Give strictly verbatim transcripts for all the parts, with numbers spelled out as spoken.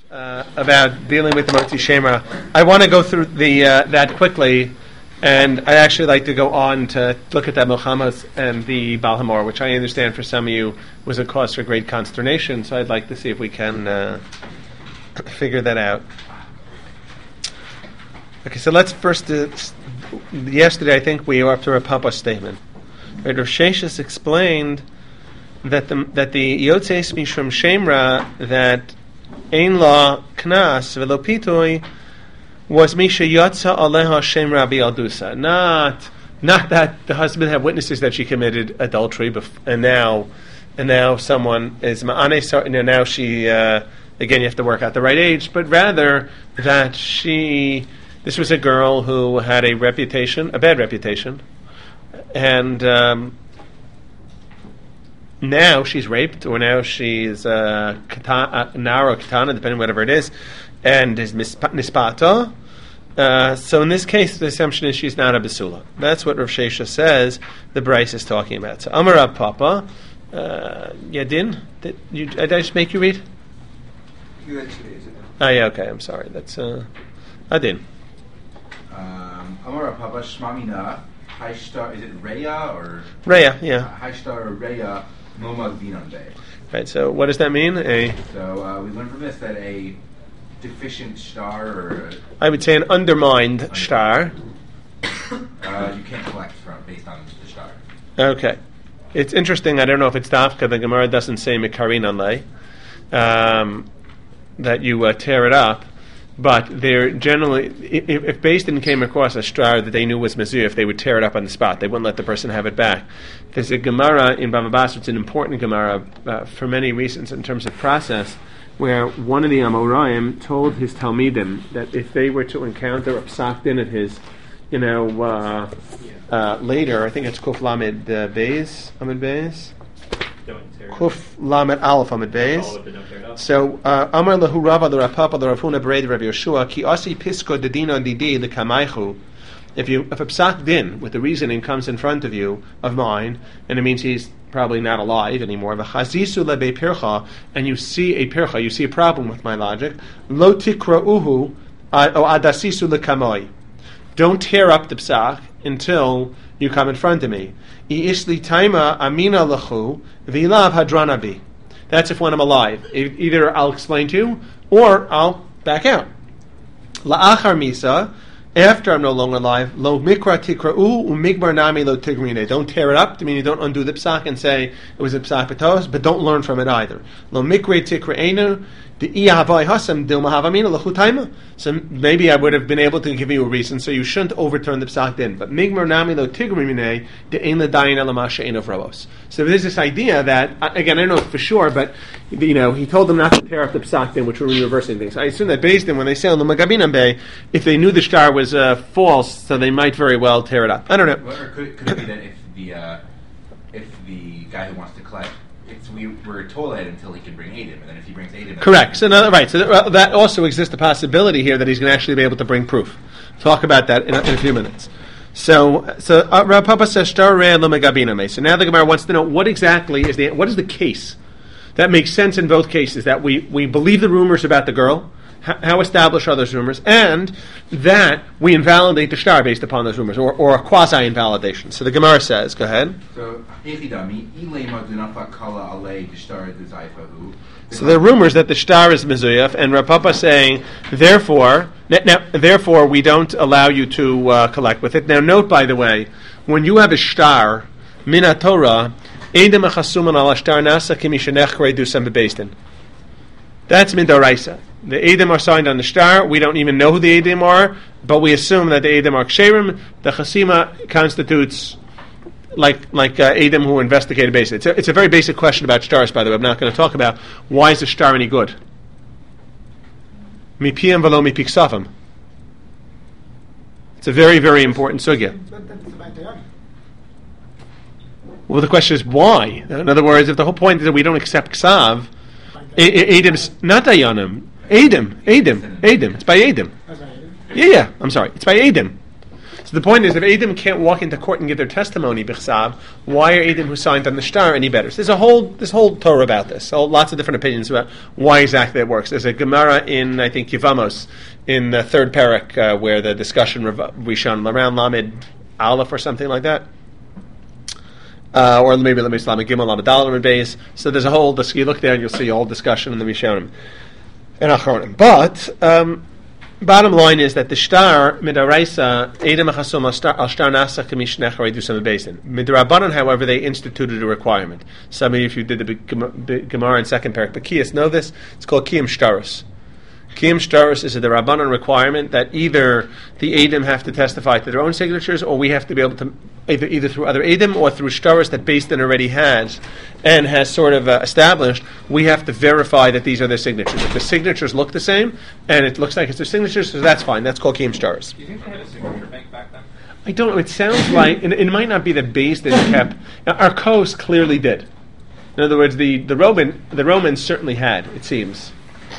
uh, about dealing with the Motzi Shemra. I want to go through the uh, that quickly, and I actually like to go on to look at that Milchamos and the Baal Hamor, which I understand for some of you was a cause for great consternation. So I'd like to see if we can uh, figure that out. Okay, so let's first. Uh, yesterday, I think we were up to a Papa statement. Right, Rav Sheshes explained that the that the Yotzeis Mishum Shemra that Ein La Knas Velo Pitui was Misha Yotza Aleha Shemra Bialdusa. Not not that the husband had witnesses that she committed adultery, bef- and now and now someone is Ma'ane. You know, now she uh, again you have to work out the right age, but rather that she this was a girl who had a reputation, a bad reputation, and. Um, Now she's raped, or now she's uh, kata, uh, nara katana, depending on whatever it is, and is nispata. Uh, so in this case, the assumption is she's not a basula. That's what Rav Shesha says the Bryce is talking about. So Amar Rav Papa, uh, Yadin, did, you, did I just make you read? You actually is it? Oh yeah, okay. I'm sorry. That's uh, Adin. Um, Amar Rav Papa Shmamina Haishtar. Is it Reya or Reya? Yeah. Haishtar or Reya. Momag Binande. Right, so what does that mean? A So uh, we learned from this that a deficient star or a, I would say an undermined star. uh, you can't collect from based on the star. Okay. It's interesting, I don't know if it's Dafka, the Gemara doesn't say Mikarin Alei, um, that you uh, tear it up, but they're generally, if, if Beis Din came across a star that they knew was Mezuyah, if they would tear it up on the spot, they wouldn't let the person have it back. There's a Gemara in Bava Basra, it's an important Gemara uh, for many reasons in terms of process, where one of the Amoraim told his Talmidim that if they were to encounter a Psak Din at his, you know, uh, uh, later, I think it's Kuf Lamed uh, Beis, Amid Beis? Kuf Lamed Aleph Amid Beis. So, Amar Lahu Rava the Rapapa the Rafuna Bered Rav Yoshua Ki Asi Pisko Dedina Didi the Kamaychu. If you if a psak din with the reasoning comes in front of you of mine, and it means he's probably not alive anymore, v'chazisu lebe pircha, and you see a pircha, you see a problem with my logic, lo tikra'uhu o adasisu lekamoi. Don't tear up the psak until you come in front of me. I'ishli taima amina lechu v'ilav hadranabi. That's if when I'm alive. Either I'll explain to you, or I'll back out. La'achar misa. After I'm no longer alive, lo mikra tikra'u umigbar nami lo tigrine. Don't tear it up. I mean, you don't undo the psak and say it was a psak patos, but don't learn from it either. Lo mikre tikra'enu the ihavai hasam dil mahavamina lechutaima. So maybe I would have been able to give you a reason, so you shouldn't overturn the psak din. But migbar nami lo tigrine the ein ladayin elamasha ein of rabos. So there's this idea that again I don't know for sure, but you know he told them not to tear up the psak din, which were reversing things. I assume that Beis Din when they say on the Magabinam Bay, if they knew the star was uh, false, so they might very well tear it up. I don't know. Well, or could, could it be that if the uh, if the guy who wants to collect, it's, we were told that until he can bring Adam, and then if he brings Adam, correct. So no, right. So that, that also exists the possibility here that he's going to actually be able to bring proof. Talk about that in a, in a few minutes. So, so uh, Rav Papa says star re lo megabiname. So now the Gemara wants to know what exactly is the what is the case that makes sense in both cases, that we we believe the rumors about the girl. How established are those rumors, and that we invalidate the star based upon those rumors, or, or a quasi-invalidation. So the Gemara says, go ahead. So, so there are rumors that the star is mezuyaf, and Rav Papa saying, therefore, now, therefore we don't allow you to uh, collect with it. Now note, by the way, when you have a star, mina Torah, edem achasuman ala star nasa kimishanech dusam bebeis din. That's midoraisa. The Edom are signed on the star. We don't even know who the Edom are, but we assume that the Edom are ksherim. The chasima constitutes like like uh, Edom who investigated basic. It's a, it's a very basic question about stars, by the way. I'm not going to talk about why is the star any good. Mipiyam velo mipiksavim. It's a very very important sugya. Well, the question is why. In other words, if the whole point is that we don't accept ksav, Edom's not dayanim. Edom, Edom, Edom. It's by Edom. Yeah, yeah. I'm sorry. It's by Edom. So the point is, if Eidim can't walk into court and give their testimony, b'chsav, why are Eidim who signed on the shtar any better? So there's a whole this whole Torah about this. So lots of different opinions about why exactly it works. There's a Gemara in, I think, Yevamos, in the third parak, uh, where the discussion Rishon around Lamed Aleph or something like that. Uh, or maybe let me Lamed Gimel Lamed Dalet base. So there's a whole, you look there and you'll see a whole discussion in the Rishonim and Achronim. But, um, bottom line is that the shtar midaraisa edem achasum al shtar nasa kamish nechar edusam beis. Midrabanan, however, they instituted a requirement. Some of you, if you did the Gemara in second parak Bekiyas, know this. It's called kiyum shtarus. Kiyum shtarus is a Rabbanan requirement that either the Eidim have to testify to their own signatures, or we have to be able to either either through other Eidim or through shtarus that Beis Din already has and has sort of uh, established. We have to verify that these are their signatures. If the signatures look the same and it looks like it's their signatures, so that's fine. That's called kiyum shtarus. Do you think they had a signature bank back then? I don't know. It sounds like and it might not be that Beis Din kept. Now, Arcos clearly did. In other words, the the Roman the Romans certainly had. It seems.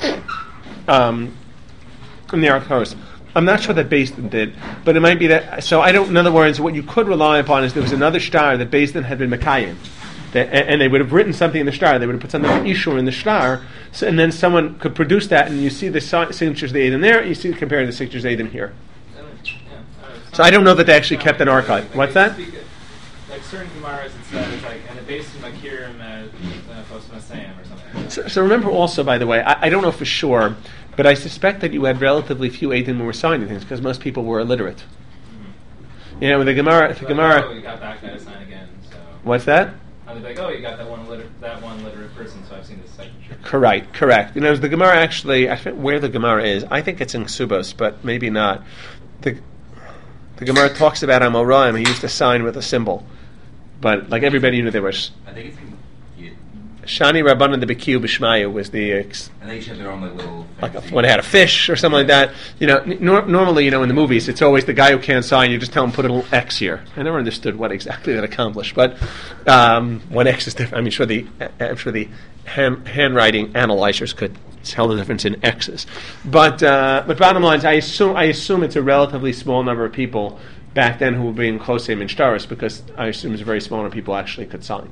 Um, in the Arcos. I'm not sure that Beis Din did, but it might be that. So I don't. In other words, what you could rely upon is there was another shtar that Beis Din had been Mekayim, that, and, and they would have written something in the shtar. They would have put something Ishur in the shtar, so, and then someone could produce that, and you see the si- signatures they in there, and you see comparing the signatures they in here. Yeah, uh, So I don't know that they actually kept an archive. Like, What's like that? Speak, like certain Gemaras, it says it's like and the Beis Din Makirim as Posmasayim or something. So, so remember also, by the way, I, I don't know for sure. But I suspect that you had relatively few Eidim who were signing things because most people were illiterate. Mm-hmm. You know, with the Gemara, the so Gemara. Like, oh, you got that guy to sign again. So. What's that? And they're like, oh, you got that one liter- that one literate person, so I've seen this signature. Correct, correct. You know, the Gemara actually, I forget where the Gemara is. I think it's in Ksubos, but maybe not. The the Gemara talks about Amoraim. He used to sign with a symbol, but like everybody knew there was. I think it's in, yeah. Shani Rabbanan the Bekiu B'Shmaya was the. Uh, And they each have their own like little. Like a, when they had a fish or something like that, you know. N- nor- normally, you know, in the movies, it's always the guy who can't sign. You just tell him put a little X here. I never understood what exactly that accomplished, but um, one X is different. I mean, sure the I'm sure the hand, handwriting analyzers could tell the difference in X's. But uh, but bottom line is, I assume I assume it's a relatively small number of people back then who were being Chosem and Shtaris, because I assume it's a very small number of people actually could sign.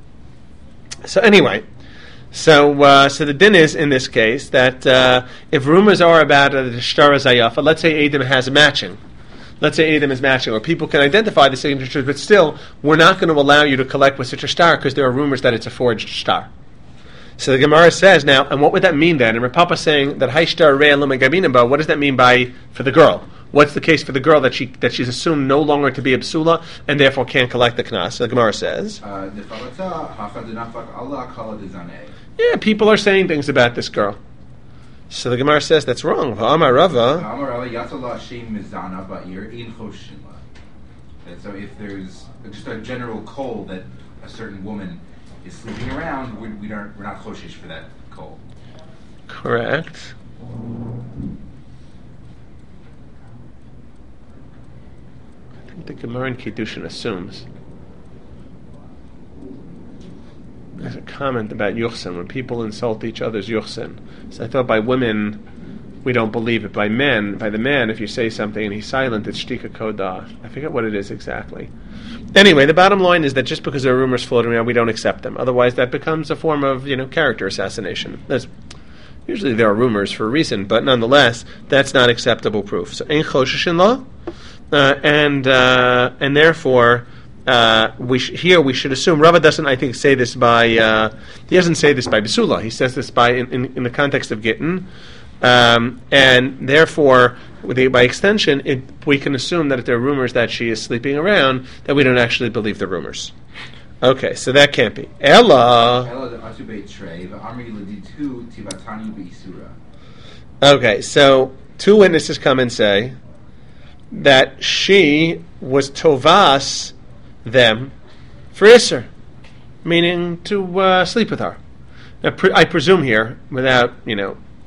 So anyway. So, uh, so the din is in this case that uh, if rumors are about uh, the shtar zayafa, let's say Eidim has a matching, let's say Eidim is matching, or people can identify the signatures, but still, we're not going to allow you to collect with such a shtar because there are rumors that it's a forged shtar. So the Gemara says now, and what would that mean then? And Rav Papa saying that hayshtar re'elam gabinimba. What does that mean by for the girl? What's the case for the girl that she that she's assumed no longer to be a psula and therefore can't collect the knas? So the Gemara says, Uh, yeah, people are saying things about this girl. So the Gemara says that's wrong. V'amar Rava. And so if there's just a general koll that a certain woman is sleeping around, we, we don't, we're not choshish for that koll. Correct. I think the Gemara in Kiddushin assumes. There's a comment about Yuchsin, when people insult each other's Yuchsin. So I thought by women, we don't believe it. By men, by the man, if you say something and he's silent, it's Shtika Kodah. I forget what it is exactly. Anyway, the bottom line is that just because there are rumors floating around, we don't accept them. Otherwise, that becomes a form of, you know, character assassination. There's, usually there are rumors for a reason, but nonetheless, that's not acceptable proof. So, Ein Choshesh in law, uh, and uh, and therefore, Uh, we sh- here we should assume Rava doesn't, I think, say this by uh, he doesn't say this by Besula. He says this by in, in, in the context of Gittin, um, and therefore, with the, by extension, it, we can assume that if there are rumors that she is sleeping around, that we don't actually believe the rumors. Okay, so that can't be. Ella. Okay, so two witnesses come and say that she was tovas them for Isser, meaning to uh, sleep with her. Now, pre- I presume here, without, you know,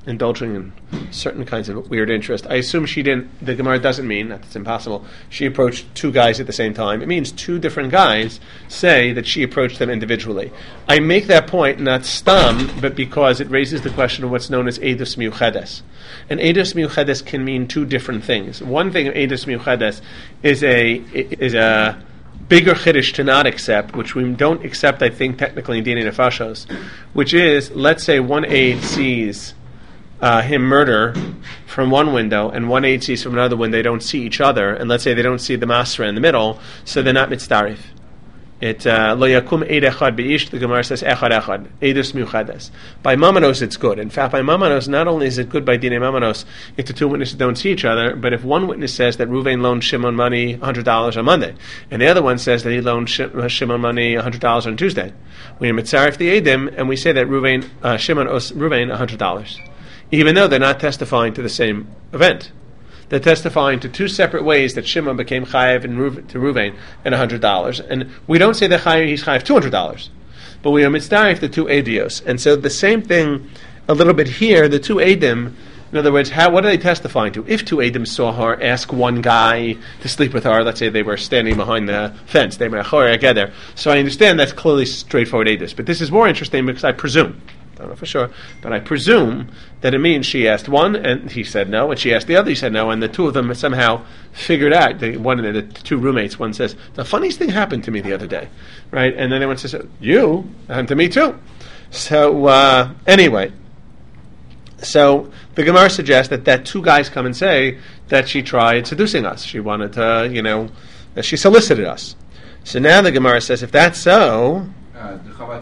indulging in certain kinds of weird interest. I assume she didn't, the Gemara doesn't mean, that's impossible, she approached two guys at the same time. It means two different guys say that she approached them individually. I make that point not stam, but because it raises the question of what's known as Eidus Miuchedes. And Eidus Miuchedes can mean two different things. One thing of Eidus Miuchedes is a, is a bigger chiddush to not accept, which we don't accept, I think, technically in Dinei Nefashos, which is, let's say one aide sees Uh, him murder from one window, and one aide sees from another when they don't see each other, and let's say they don't see the masra in the middle, so they're not mitzdarif. It lo yakum eid echad beish. The Gemara says echad echad eidus miuchades. By mamanos, it's good. In fact, by mamanos, not only is it good by dinei mamanos if the two witnesses don't see each other, but if one witness says that Ruvain loaned Shimon money one hundred dollars on Monday, and the other one says that he loaned Shimon money one hundred dollars on Tuesday, we mitzarif the eidim, and we say that Ruvain uh, Shimon owes Ruvain one hundred dollars. Even though they're not testifying to the same event. They're testifying to two separate ways that Shimon became chayiv in Ruv- to Ruvain and one hundred dollars. And we don't say that chayiv, he's chayiv two hundred dollars. But we are mitzdarif the two edios. And so the same thing a little bit here, the two edim, in other words, how, what are they testifying to? If two edim saw her ask one guy to sleep with her, let's say they were standing behind the fence, they were together. So I understand that's clearly straightforward edus. But this is more interesting because I presume, I don't know for sure, but I presume that it means she asked one and he said no, and she asked the other, he said no, and the two of them somehow figured out, the one of the, the two roommates, one says, the funniest thing happened to me the other day, right? And then the one says, you? And to me too. So, uh, anyway, so the Gemara suggests that, that two guys come and say that she tried seducing us. She wanted to, you know, she solicited us. So now the Gemara says, if that's so... Uh,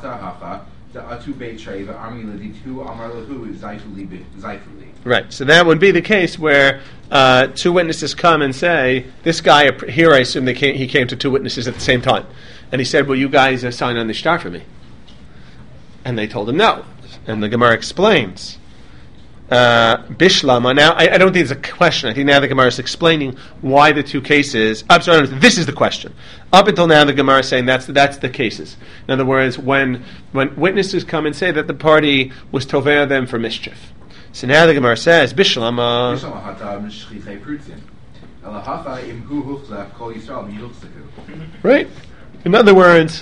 Right, so that would be the case where uh, two witnesses come and say, this guy, here I assume they came, he came to two witnesses at the same time. And he said, well, you guys are signing on the shtar for me. And they told him no. And the Gemara explains, uh, Bishlama, now I, I don't think it's a question, I think now the Gemara is explaining why the two cases, I'm sorry, this is the question. Up until now the Gemara is saying that's, that's the cases. In other words, when when witnesses come and say that the party was tovea them for mischief. So now the Gemara says, Bishlama, right? In other words,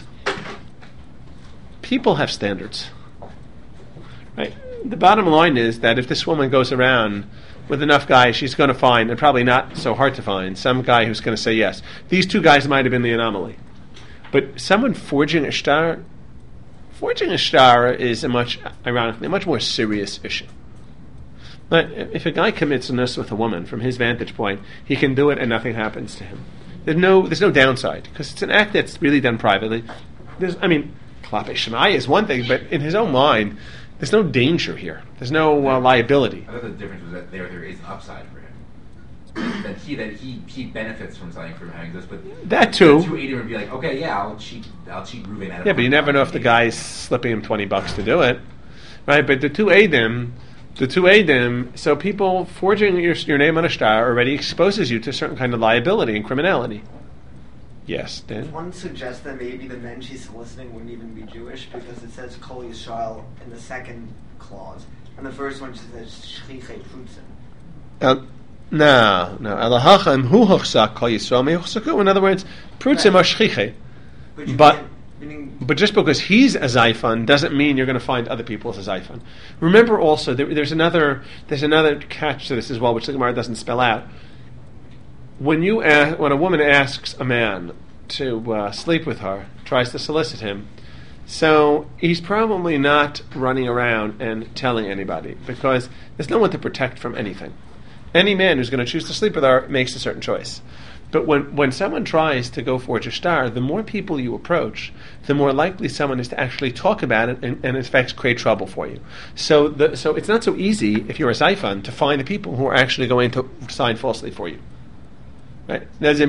people have standards. Right? The bottom line is that if this woman goes around with enough guys, she's going to find, and probably not so hard to find, some guy who's going to say yes. These two guys might have been the anomaly. But someone forging a shtar, forging a shtar is a much, ironically, a much more serious issue. But if a guy commits a nus with a woman, from his vantage point, he can do it and nothing happens to him. There's no, there's no downside, because it's an act that's really done privately. There's, I mean, Klape Shemai is one thing, but in his own mind, there's no danger here. There's no uh, liability. I thought the difference was that there there is an upside for him. that he that he he benefits from something from having this, but that too. The two eighty would be like, okay, yeah, I'll cheat, I'll cheat Ruvain out of. Yeah, but you never know if the guy's slipping him twenty bucks to do it, right? But the two edim, the two edim. So people forging your your name on a shtar already exposes you to a certain kind of liability and criminality. Yes, Dan? One suggests that maybe the men she's soliciting wouldn't even be Jewish because it says Kol Yisrael in the second clause. And the first one just says Shchichei Prutzim. No, no. Elahacha im hu hochsak Kol Yisrael me hochsaku. In other words, Prutzim are Shchichei. But, but just because he's a Zaifan doesn't mean you're going to find other people as a Zaifan. Remember also, there, there's another there's another catch to this as well, which the Gemara doesn't spell out. When you ask, when a woman asks a man to uh, sleep with her, tries to solicit him, so he's probably not running around and telling anybody because there's no one to protect from anything. Any man who's going to choose to sleep with her makes a certain choice. But when, when someone tries to go forge a shtar, the more people you approach, the more likely someone is to actually talk about it and, and in fact create trouble for you. So the, so it's not so easy if you're a Zaifan to find the people who are actually going to sign falsely for you. Right? Whereas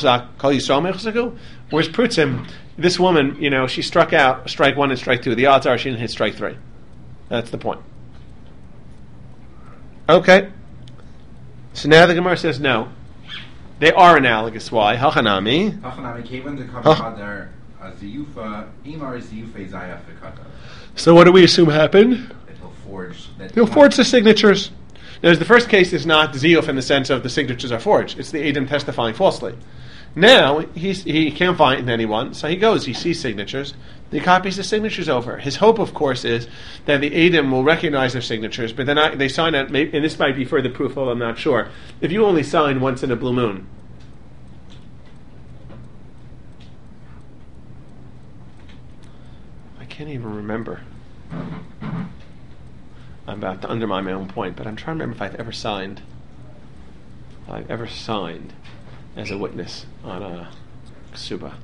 Prutzim, this woman, you know, she struck out strike one and strike two. The odds are she didn't hit strike three. That's the point. Okay. So now the Gemara says no. They are analogous. Why? Hachanami. So what do we assume happened? forge. That He'll forge the signatures. There's the first case is not ziyuf in the sense of the signatures are forged. It's the Eidim testifying falsely. Now he's, he can't find anyone, so he goes. He sees signatures. He copies the signatures over. His hope, of course, is that the Eidim will recognize their signatures, but then I, they sign it. Maybe, and this might be further proof, although I'm not sure. If you only sign once in a blue moon, I can't even remember. I'm about to undermine my own point, but I'm trying to remember if I've ever signed. If I've ever signed as a witness on a ksuba.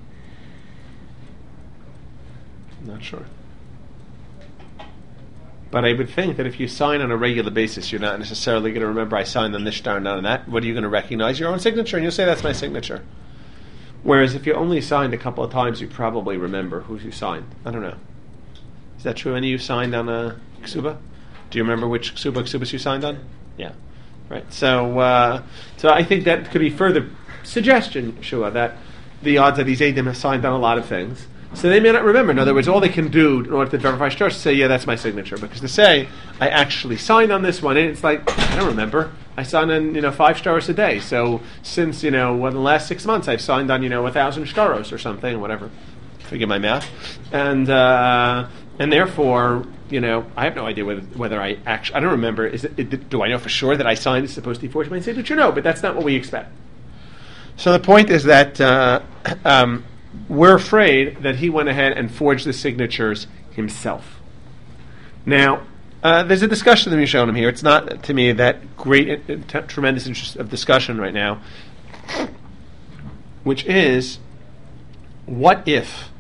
I'm not sure. But I would think that if you sign on a regular basis, you're not necessarily going to remember I signed on this star, not on that. What are you going to recognize? Your own signature, and you'll say that's my signature. Whereas if you only signed a couple of times, you probably remember who you signed. I don't know. Is that true? Any of you signed on a ksuba? Do you remember which ksuba ksubas you signed on? Yeah. Right. So uh, so I think that could be further suggestion, Shua, that the odds that these Eidim have signed on a lot of things. So they may not remember. In other words, all they can do in order to verify shtar is say, yeah, that's my signature. Because to say, I actually signed on this one, and it's like, I don't remember. I signed on, you know, five shtaros a day. So since, you know, well, the last six months, I've signed on, you know, a thousand shtaros or something, whatever. Forgive my math. And uh, and therefore, you know, I have no idea whether, whether I actually, I don't remember. Is it, it, do I know for sure that I signed is supposed to be forged by my signature? No, but that's not what we expect. So the point is that uh, um, we're afraid that he went ahead and forged the signatures himself. Now, uh, there's a discussion that we've shown him here. It's not, to me, that great, uh, t- tremendous interest of discussion right now, which is, what if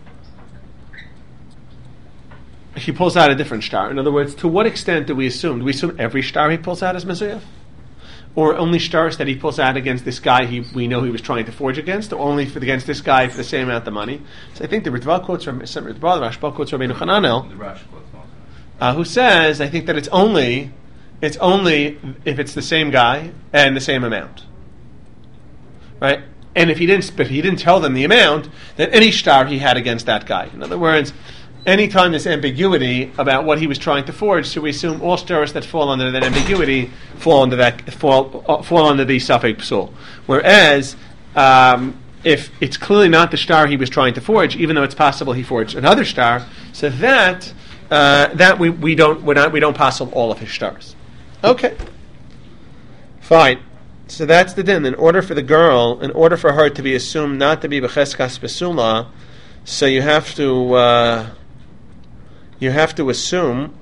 he pulls out a different shtar? In other words, to what extent do we assume? Do we assume every shtar he pulls out is mezuyaf? Or only shtars that he pulls out against this guy he, we know he was trying to forge against, or only for, against this guy for the same amount of money? So I think the Ritva quotes from the Rashba quotes from Rabbeinu Hananel, The Rush quotes also. uh, who says, I think that it's only it's only if it's the same guy and the same amount, right? And if he didn't, but he didn't tell them the amount, that any shtar he had against that guy. In other words, anytime there's ambiguity about what he was trying to forge, so we assume all stars that fall under that ambiguity fall under that fall uh, fall under the Safek Psul. Whereas um, if it's clearly not the star he was trying to forge, even though it's possible he forged another star, so that uh, that we, we don't we're not, we don't pass all of his stars. Okay, fine. So that's the din. In order for the girl, in order for her to be assumed not to be b'cheskas besula, so you have to. Uh, You have to assume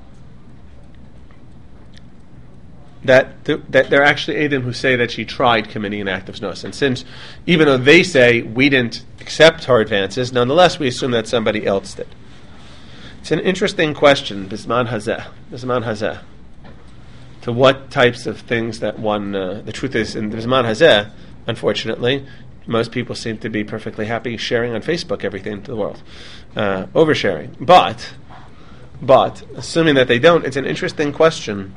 that th- that there are actually Eidim who say that she tried committing an act of znos. And since, even though they say we didn't accept her advances, nonetheless we assume that somebody else did. It's an interesting question, Bisman Hazeh. Bisman Hazeh. To what types of things that one... Uh, the truth is, in Bisman Hazeh, unfortunately, most people seem to be perfectly happy sharing on Facebook everything to the world. Uh, oversharing. But... But, assuming that they don't, it's an interesting question.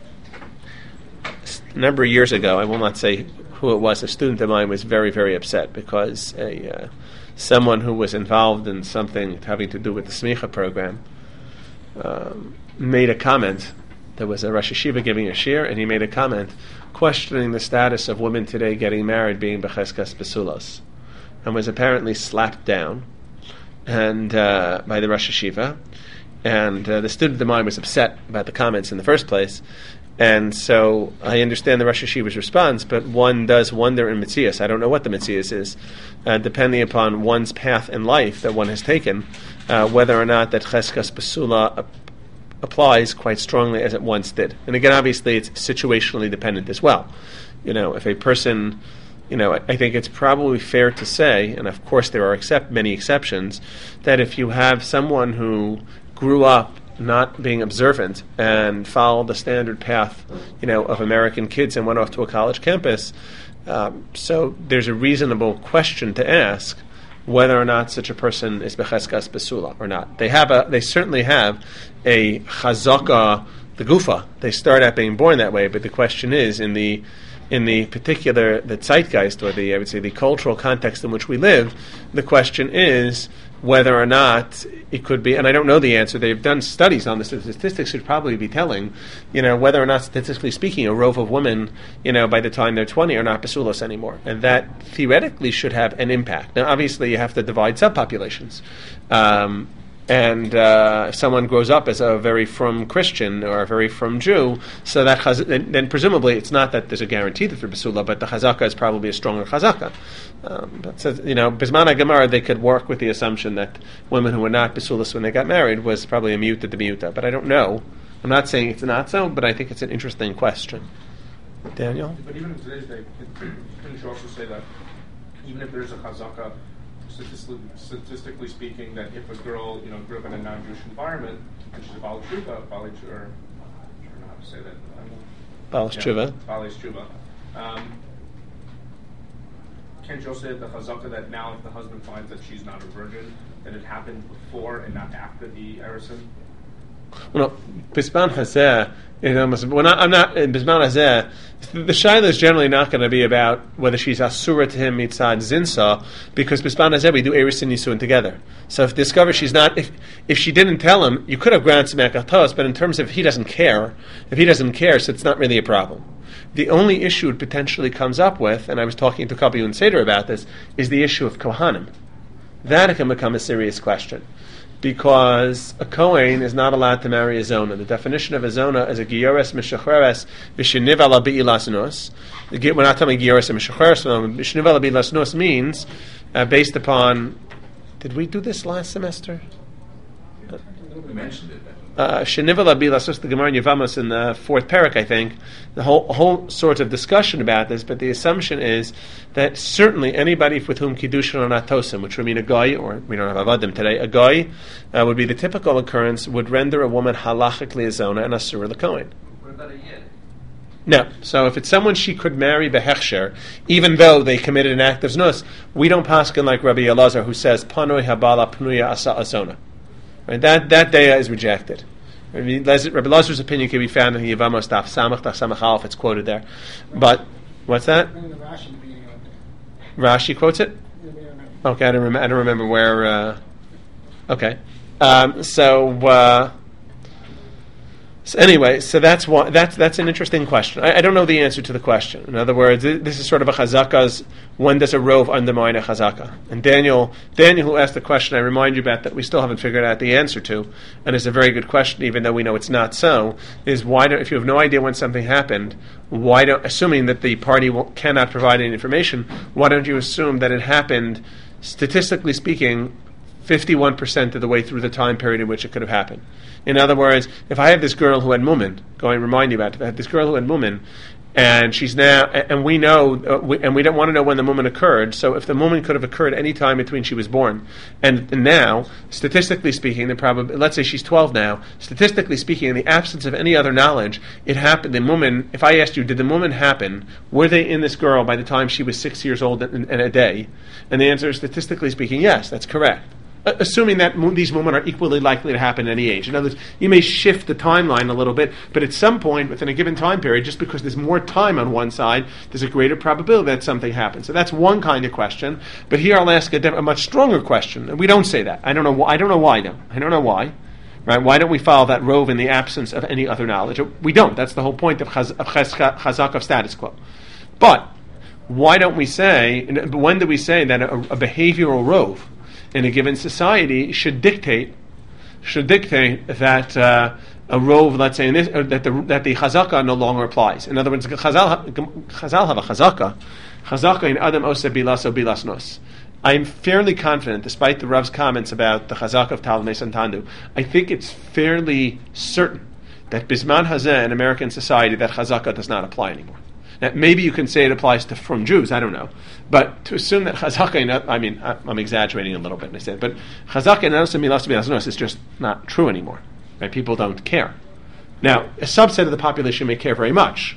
A number of years ago, I will not say who it was, a student of mine was very, very upset because a uh, someone who was involved in something having to do with the Smicha program um, made a comment. There was a Rosh Hashiva giving a shir, and he made a comment questioning the status of women today getting married being b'cheskas besulos, and was apparently slapped down and uh, by the Rosh Hashiva. And uh, the student of mine was upset about the comments in the first place. And so I understand the Rosh Hashiva's response, but one does wonder in Metzias. I don't know what the Metzias is, uh, depending upon one's path in life that one has taken, uh, whether or not that Cheskas Basula ap- applies quite strongly as it once did. And again, obviously, it's situationally dependent as well. You know, if a person... You know, I think it's probably fair to say, and of course there are accept, many exceptions, that if you have someone who grew up not being observant and followed the standard path, you know, of American kids and went off to a college campus, um, so there's a reasonable question to ask whether or not such a person is becheskas besula or not. They have a, they certainly have a chazaka, the gufa. They start out being born that way, but the question is in the in the particular, the zeitgeist, or the, I would say, the cultural context in which we live, the question is, whether or not it could be, and I don't know the answer. They've done studies on this. The statistics should probably be telling, you know, whether or not, statistically speaking, a rove of women, you know, by the time they're twenty are not basulos anymore. And that theoretically should have an impact. Now, obviously, you have to divide subpopulations. Um, And uh, if someone grows up as a very frum Christian or a very frum Jew, so that chaz- then, then presumably it's not that there's a guarantee that they're basula, but the chazaka is probably a stronger chazaka. Um, but so, you know, bisman gemara, they could work with the assumption that women who were not basulas when they got married was probably a mute at the miuta. But I don't know. I'm not saying it's not so, but I think it's an interesting question. Daniel? But even in today's day, couldn't you also say that even if there's a chazaka, Statistically, statistically speaking, that if a girl, you know, grew up in a non-Jewish environment and she's a Baalei Tshuva, Baalei Tshuva, or I don't know how to say that. Baalei Tshuva. Baalei Tshuva. Um, can't you also say the chazaka that now if the husband finds that she's not a virgin, that it happened before and not after the erison? Well, bisman hazeh. Well, not, I'm not in bisman hazeh. The shaila is generally not going to be about whether she's asura to him mitzad zinsa, because bisman hazeh we do eris and nisuin together. So if discover she's not, if if she didn't tell him, you could have granted some akatos, but in terms of if he doesn't care, if he doesn't care, so it's not really a problem. The only issue it potentially comes up with, and I was talking to Kabi and Seder about this, is the issue of kohanim. That can become a serious question. Because a Kohen is not allowed to marry a Zona. The definition of a Zona is a Giyores Mishacheres V'shiniv ala Bi'ilasnos. We're not talking Giyores Mishacheres. V'shiniv ala Bi'ilasnos means, uh, based upon... Did we do this last semester? We mentioned it. Sheniv ala Bi'ilasnos, the Gemara in Yevamos in the fourth parak, I think. The whole whole sort of discussion about this, but the assumption is that certainly anybody with whom Kiddushin or Natosim, which would mean a guy, or we don't have Avadim today, a guy uh, would be the typical occurrence, would render a woman halachically a zona and asura l'kohen. What about a yid? No. So if it's someone she could marry behechsher, even though they committed an act of znus, we don't paskin like Rabbi Elazar, who says, panoi habala pnuya asa azona. Right? That, that daya is rejected. Rabbi Elazar's opinion can be found in Yevamos Daf Samach Daf Samach Aleph. It's quoted there. But, what's that? Rashi quotes it? Okay, I don't, rem- I don't remember where. Uh, okay, um, so, uh, so anyway, so that's one. That's that's an interesting question. I, I don't know the answer to the question. In other words, this is sort of a chazaka's. When does a rove undermine a chazaka? And Daniel, Daniel, who asked the question, I remind you about that we still haven't figured out the answer to, and it's a very good question, even though we know it's not so. Is why don't, if you have no idea when something happened, why don't, assuming that the party will, cannot provide any information, why don't you assume that it happened, statistically speaking, fifty-one percent of the way through the time period in which it could have happened? In other words, if I have this girl who had mumin, going to remind you about it, if I have this girl who had mumin, and she's now, and we know, uh, we, and we don't want to know when the mumin occurred. So if the mumin could have occurred any time between she was born and, and now, statistically speaking, the probab- let's say she's twelve now. Statistically speaking, in the absence of any other knowledge, it happened. The mumin. If I asked you, did the mumin happen? Were they in this girl by the time she was six years old and, and a day? And the answer is, statistically speaking, yes, that's correct. Uh, assuming that mo- these women are equally likely to happen at any age. In other words, you may shift the timeline a little bit, but at some point within a given time period, just because there's more time on one side, there's a greater probability that something happens. So that's one kind of question. But here I'll ask a, diff- a much stronger question, and we don't say that. I don't know. Wh- I don't know why. Though I don't know why. Right? Why don't we follow that rove in the absence of any other knowledge? We don't. That's the whole point of, chaz- of chaz- chazak of status quo. But why don't we say? When do we say that a, a behavioral rove in a given society should dictate should dictate that uh, a rove, let's say, in this, uh, that the that the chazaka no longer applies. In other words, chazal, chazal have a chazaka, chazaka in adam osa bilas o bilas nos. I'm fairly confident, despite the Rav's comments about the chazaka of Talmei Santandu, I think it's fairly certain that bisman hazeh in American society that chazaka does not apply anymore. Now, maybe you can say it applies to from Jews, I don't know. But to assume that chazaka, I mean, I'm exaggerating a little bit, and I said, but chazaka in Enosim Milas Bilasnos is just not true anymore. Right? People don't care. Now, a subset of the population may care very much,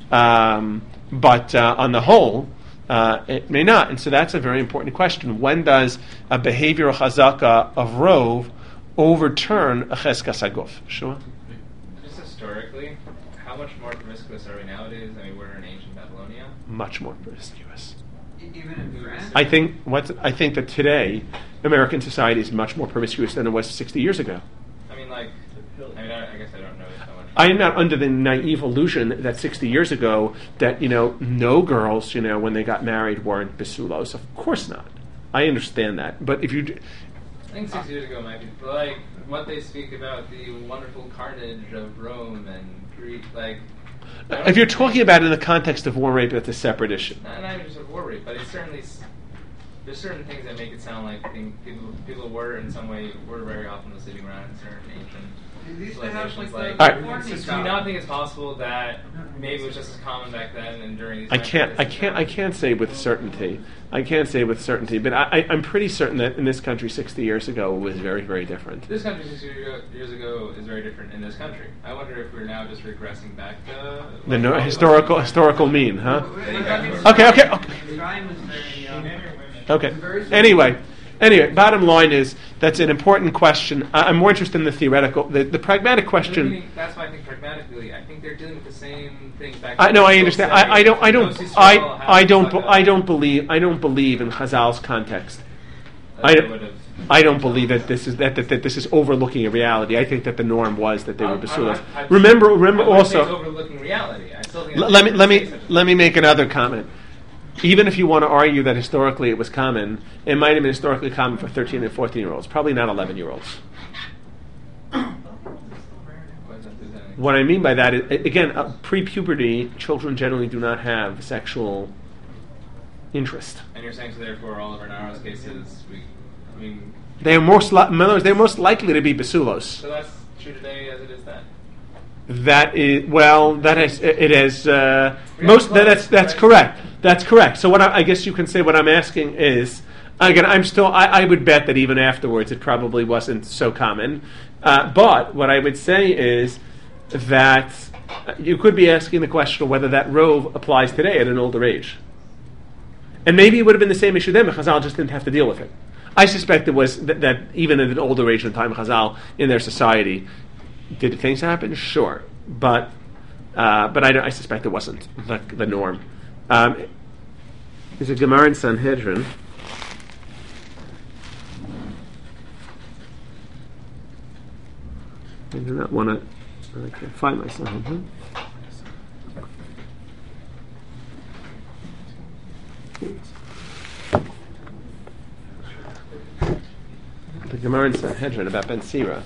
um, but uh, on the whole, uh, it may not. And so that's a very important question. When does a behavioral chazaka of rove overturn a cheskas haguf? Sure. Just historically, how much more promiscuous are we nowadays than we were in ancient Babylonia? Much more promiscuous. Even in France? I think what I think that today American society is much more promiscuous than it was sixty years ago. I mean, like, I mean, I, I guess I don't know so much. I am not under the naive illusion that sixty years ago that, you know, no girls, you know, when they got married weren't basulos. Of course not. I understand that. But if you... D- I think six years ago might be, but like, what they speak about the wonderful carnage of Rome and Greece, like... If you're talking about it in the context of war rape, that's a separate issue. Not, not even just of war rape, but it's certainly... There's certain things that make it sound like think people, people were, in some way, were very often sleeping around in certain ancient civilizations. Like, All right. do you not think it's possible that maybe it was just as common back then and during these I can't. I can't. I can't say with certainty. I can't say with certainty, but I, I, I'm pretty certain that in this country, sixty years ago, it was very, very different. This country sixty years ago is very different in this country. I wonder if we're now just regressing back to like, the no, historical historical mean, huh? Okay. Okay. Okay. Okay. Anyway, anyway. Bottom line is that's an important question. I, I'm more interested in the theoretical, the, the pragmatic question. Meaning, that's why I think pragmatically, I think they're dealing with the same things back. I no, I understand. I, I don't. I don't. I I don't. I don't believe. I don't believe in Chazal's context. I don't. I don't believe that this is that, that, that this is overlooking a reality. I think that the norm was that they were basulas. Remember, remember also. Overlooking reality. I still think l- let me let me let me make another comment. Even if you want to argue that historically it was common, it might have been historically common for thirteen and fourteen year olds, probably not eleven year olds. What I mean by that is, again, uh, pre-puberty, children generally do not have sexual interest. And you're saying so therefore all of our Naros cases, we, I mean... They are most li- in other words, they're most likely to be basulos. So that's true today as it is then? That is, well, that is, it is, uh, most, that, that's, that's correct. That's correct. So what I, I guess you can say what I'm asking is, again, I'm still, I, I would bet that even afterwards it probably wasn't so common. Uh, but what I would say is that you could be asking the question of whether that rove applies today at an older age. And maybe it would have been the same issue then, but Chazal just didn't have to deal with it. I suspect it was th- that even at an older age in the time of Chazal, in their society, did things happen? Sure. But uh, but I, don't, I suspect it wasn't the, the norm. Um, there's a Gemara in Sanhedrin. I do not want to... I can't find my Sanhedrin. The Gemara in Sanhedrin about Ben Sira.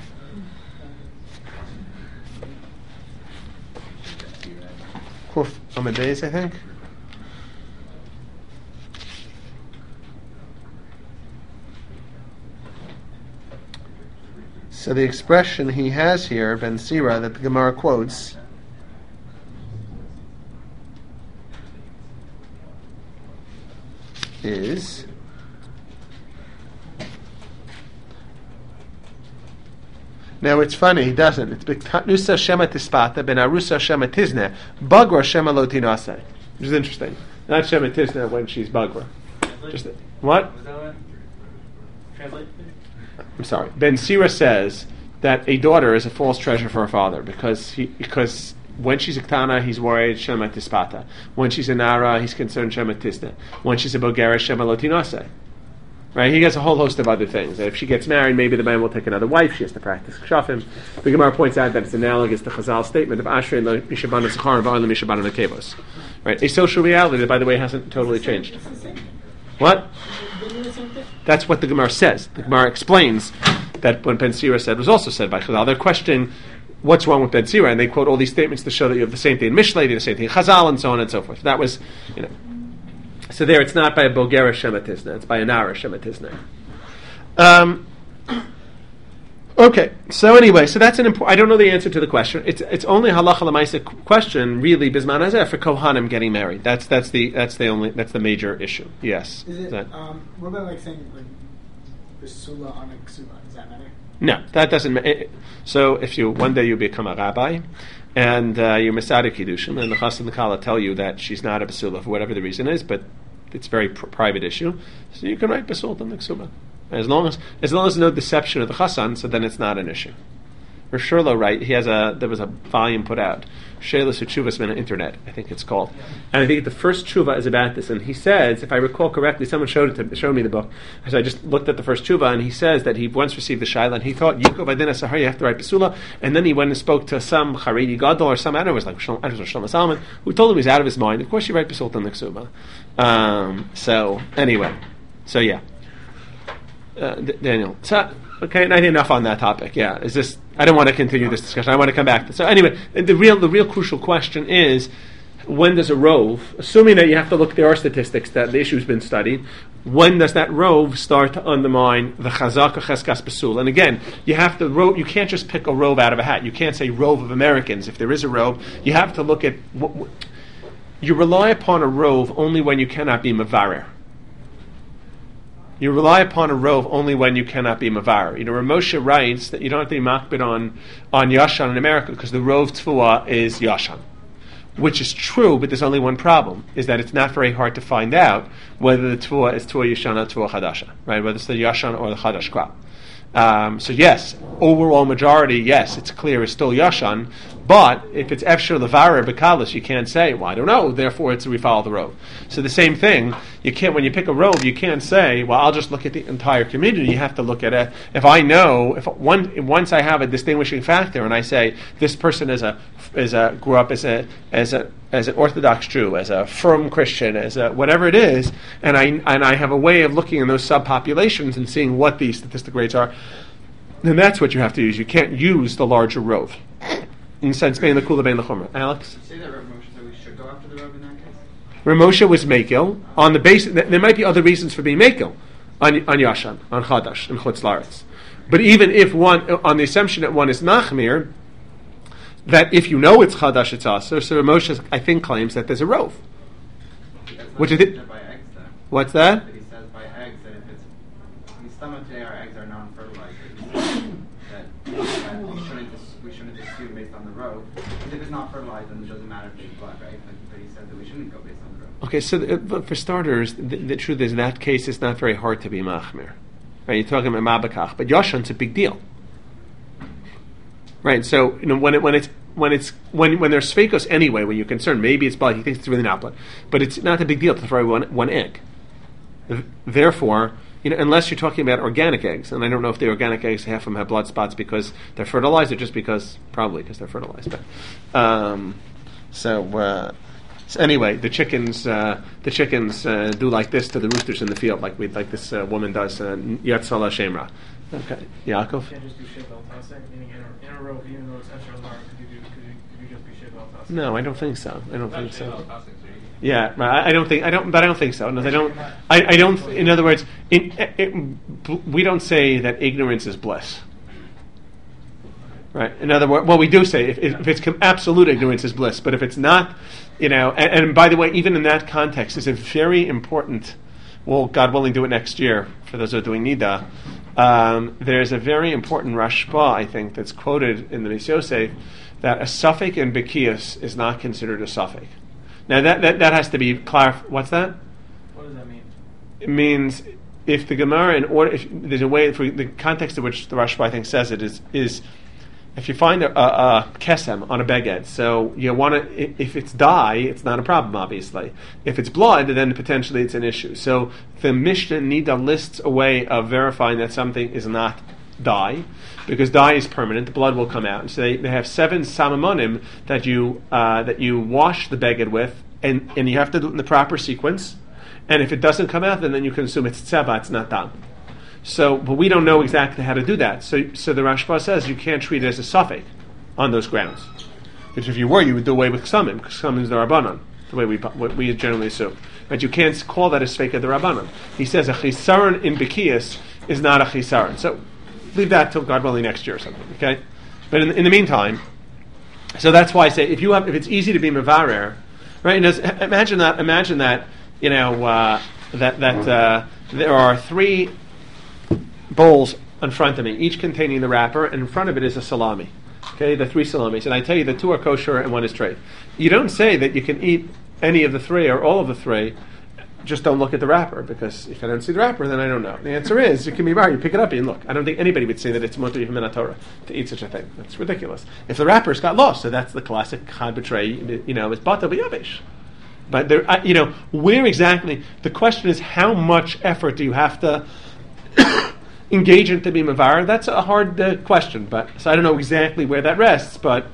Kuf Amadeus, I think. So the expression he has here, Ben Sira, that the Gemara quotes, is now it's funny, he doesn't. It's B'katnusa Shema Tispata Ben Arusa Shema Tizne Bagra Shema Lotinase, which is interesting. Not Shema Tizne when she's Bagra. Just what? Translate. I'm sorry. Ben Sira says that a daughter is a false treasure for her father because he because when she's a Ktana, he's worried Shema Tispata. When she's a Nara, he's concerned Shema Tisne. When she's a Bogera, Shema Lotinase. Right? He has a whole host of other things. If she gets married, maybe the man will take another wife. She has to practice Kshafim. The Gemara points out that it's analogous to Chazal's statement of Ashrei lo mishabana zachar and v'an lo mishabana nekevos. Right? A social reality that, by the way, hasn't totally changed. What? That's what the Gemara says. The Gemara explains that when Ben Sira said was also said by Chazal. They're questioning what's wrong with Ben Sira, and they quote all these statements to show that you have the same thing in Mishlei, the same thing in Chazal, and so on and so forth. That was, you know. So there, it's not by a Bogera Shema Tisna, it's by a Nara Shema Tisna. Um, okay, so anyway, so that's an important. I don't know the answer to the question. It's it's only halacha l'maisa question, really, bisman hazeh for kohanim getting married. That's that's the that's the only that's the major issue. Yes. Is it? That, Um, what about like saying like besula on a ksuba? Does that matter? No, that doesn't. Ma- so if you one day you become a rabbi, and uh, you're Masada Kiddushin, and the Chassan and the Kala tell you that she's not a basula for whatever the reason is, but it's a very pr- private issue, so you can write basult on the ksuba. As long as as long as no deception of the Chassan, so then it's not an issue. Rosh Shurlo, right? He has a there was a volume put out, Shelas Tshuvas Min Internet, I think it's called, and I think the first tshuva is about this. And he says, if I recall correctly, someone showed it to, showed me the book, so I just looked at the first tshuva, and he says that he once received the shaila, and he thought Yikov Adina Sahar, you have to write Pesula, and then he went and spoke to some Haredi Gadol or some I don't know, it was like Shlomo Salman, who told him he's out of his mind. Of course, you write Pesula in the Ksuba. Um, so anyway, so yeah, uh, D- Daniel. So okay, and I think enough on that topic. Yeah, is this? I don't want to continue this discussion. I want to come back to. So anyway, the real the real crucial question is, when does a rove, assuming that you have to look, there are statistics that the issue's been studied, when does that rove start to undermine the chazaka cheskas besul? And again, you have to rove, you can't just pick a rove out of a hat. You can't say rove of Americans. If there is a rove, you have to look at what, what you rely upon a rove only when you cannot be mavarer. You rely upon a rove only when you cannot be mavar. You know, Ramosha writes that you don't have to be makbid on, on Yashan in America because the rove tfuah is Yashan. Which is true, but there's only one problem, is that it's not very hard to find out whether the tfuah is tfuah Yashan or tfuah Chadasha, right? Whether it's the Yashan or the Chadash crop. Um, so yes, overall majority, yes, it's clear, it's still Yashan, but if it's Efshir Levarer Bekalis, you can't say, well, I don't know, therefore it's we follow the rove. So the same thing, you can't, when you pick a rove, you can't say, well, I'll just look at the entire community. You have to look at it. If I know, if one, once I have a distinguishing factor and I say, this person is a, is a, grew up as a, as a, as an Orthodox Jew, as a firm Christian, as a whatever it is, and I and I have a way of looking in those subpopulations and seeing what these statistic rates are, then that's what you have to use. You can't use the larger rove. In the sense, bein the kula, bein the chumrah. Alex? You say that Rav Moshe said we should go after the rove in that case? Rav Moshe was Mekel. On the basis, there might be other reasons for being Mekel on, on Yashan, on Chadash, and Chutz La'aretz. But even if one, on the assumption that one is Nachmir, that if you know it's Chadash, it's Aser, so Rav Moshe, I think, claims that there's a rove. Which is it? By eggs, then. What's that? But he says by eggs that if it's, in stomach today our eggs are non-fertilizers. that, that we shouldn't we shouldn't assume based on the rove. Because if it's not fertilized, then it doesn't matter if it's blood, right? But, but he said that we shouldn't go based on the rove. Okay, so the, but for starters, the, the truth is in that case it's not very hard to be Machmir. Right? You're talking about Mabakach, but Yashan's a big deal. Right, so you know when it when it's when it's when when there's sfekos anyway, when you're concerned, maybe it's blood. He thinks it's really not blood, but it's not a big deal to throw one one egg. Therefore, you know, unless you're talking about organic eggs, and I don't know if the organic eggs half of them have blood spots because they're fertilized, or just because probably because they're fertilized. But, um, so, uh, so anyway, the chickens uh, the chickens uh, do like this to the roosters in the field, like we like this uh, woman does. Uh, Yatzala Shemra. Okay, Yaakov. You can't just do Shev El Tasek, meaning in a, in a row, even though it's Esher Lar, could you, do, could, you, could you just be Shev El Tasek? No, I don't think so. I don't Not think Shev so. El Tasek, so you- Yeah, I, I don't think I don't, but I don't think so. No, I don't. I, I don't. In other words, in, it, we don't say that ignorance is bliss. Right. In other words, well, we do say if, if it's absolute ignorance is bliss, but if it's not, you know. And, and by the way, even in that context, it's a very important. We'll, God willing, do it next year for those who are doing Nida. Um, there's a very important Rashba, I think, that's quoted in the Beis Yosef that a suffix in Bekias is not considered a suffix. Now that, that that has to be clarified. What's that? What does that mean? It means if the Gemara, in order, if there's a way for the context in which the Rashba I think says it is is if you find a, a, a kesem on a beged, so you want to, if it's dye, it's not a problem, obviously. If it's blood, then potentially it's an issue. So the Mishnah Nida lists a way of verifying that something is not dye, because dye is permanent, the blood will come out. And so they, they have seven samamonim that you uh, that you wash the beged with, and, and you have to do it in the proper sequence. And if it doesn't come out, then, then you can assume it's tzeba, it's not dam. So, but we don't know exactly how to do that. So, so the Rashba says you can't treat it as a suffix on those grounds. Because if you were, you would do away with ksamim, because ksamim is the rabbanon, the way we what we generally assume. But you can't call that a sfeika the rabbanon. He says a chisaron in Bekias is not a chisaron. So, leave that till God willing next year or something. Okay, but in, in the meantime, so that's why I say if you have if it's easy to be mevarer, right? And as, imagine that. Imagine that you know uh, that that uh, there are three bowls in front of me, each containing the wrapper, and in front of it is a salami. Okay, the three salamis, and I tell you the two are kosher and one is treif. You don't say that you can eat any of the three or all of the three just don't look at the wrapper, because if I don't see the wrapper, then I don't know. The answer is, it can be bar. You pick it up and look. I don't think anybody would say that it's mutter even min Torah to eat such a thing. That's ridiculous. If the wrapper's got lost, so that's the classic chad b'trei, you know, it's bata b'yavish. But there, uh, you know, where exactly? The question is, how much effort do you have to engage in to be mavar? That's a hard uh, question. But so I don't know exactly where that rests, but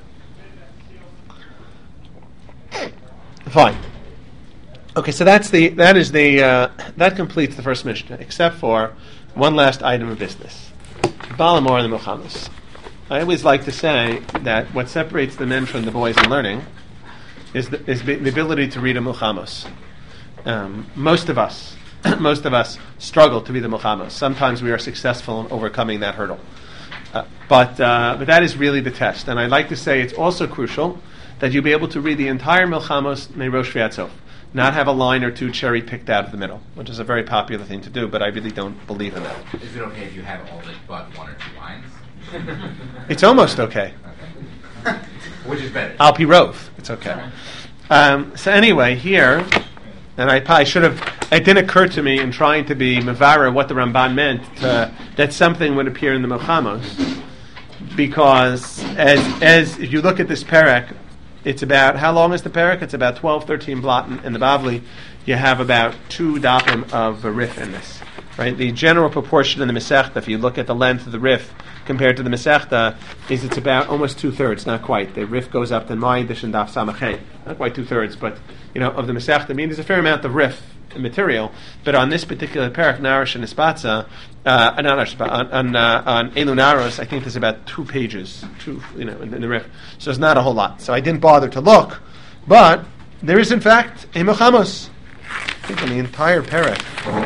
fine. Okay, so that's the that is the uh, that completes the first Mishnah, except for one last item of business: Balamor and the Milchamos. I always like to say that what separates the men from the boys in learning is the, is the ability to read a Milchamos. Um, most of us, most of us struggle to be the Milchamos. Sometimes we are successful in overcoming that hurdle, uh, but uh, but that is really the test. And I like to say it's also crucial that you be able to read the entire Milchamos Meirosh v'ad sof. Not have a line or two cherry picked out of the middle, which is a very popular thing to do, but I really don't believe in that. Is it okay if you have all of it but one or two lines? It's almost okay. Okay. Which is better? Al pi rov, it's okay. Um, so anyway, here, and I probably should have, it didn't occur to me in trying to be mevara what the Ramban meant, to, that something would appear in the Milchamos, because as as if you look at this parak, it's about, how long is the parak? It's about twelve, thirteen blot. In the Bavli, you have about two dapim of a rif in this. Right? The general proportion in the Masechta, if you look at the length of the rif compared to the Masechta, is it's about almost two-thirds, not quite. The rif goes up to Ma'idish and Daf Samachay. Not quite two-thirds, but, you know, of the Masechta. I mean, there's a fair amount of rif material, but on this particular parak, Narish and Ispatza, uh, not on on, uh, on Elunaros, I think there's about two pages, two, you know, in, in the rif. So it's not a whole lot. So I didn't bother to look, but there is in fact a Milchamos. I think in the entire parak,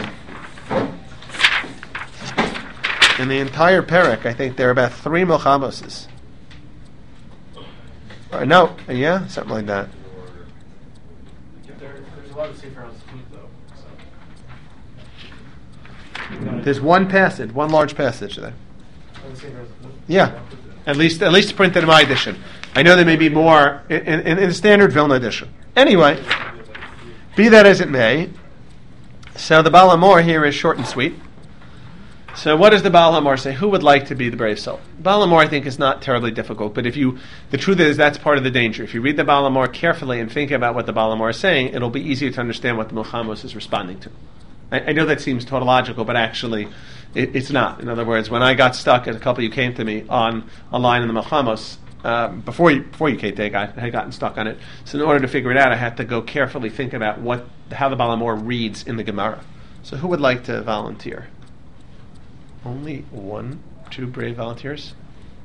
in the entire parak, I think there are about three Milchamoses. Or no, yeah, something like that. There, there's a lot of Sefer HaZchut though. So. There's one passage, one large passage there. Oh, the Sefer HaZchut? Yeah, at least at least printed in my edition. I know there may be more in, in, in the standard Vilna edition. Anyway, be that as it may, so the Baal HaMor here is short and sweet. So what does the Baal HaMor say? Who would like to be the brave soul? Baal HaMor, I think, is not terribly difficult, but if you, the truth is that's part of the danger. If you read the Baal HaMor carefully and think about what the Baal HaMor is saying, it'll be easier to understand what the Milchamos is responding to. I, I know that seems tautological, but actually it, it's not. In other words, when I got stuck, and a couple of you came to me on a line in the Milchamos, um, before you before you came, I had gotten stuck on it. So in order to figure it out, I had to go carefully think about what how the Baal HaMor reads in the Gemara. So who would like to volunteer? Only one, two brave volunteers?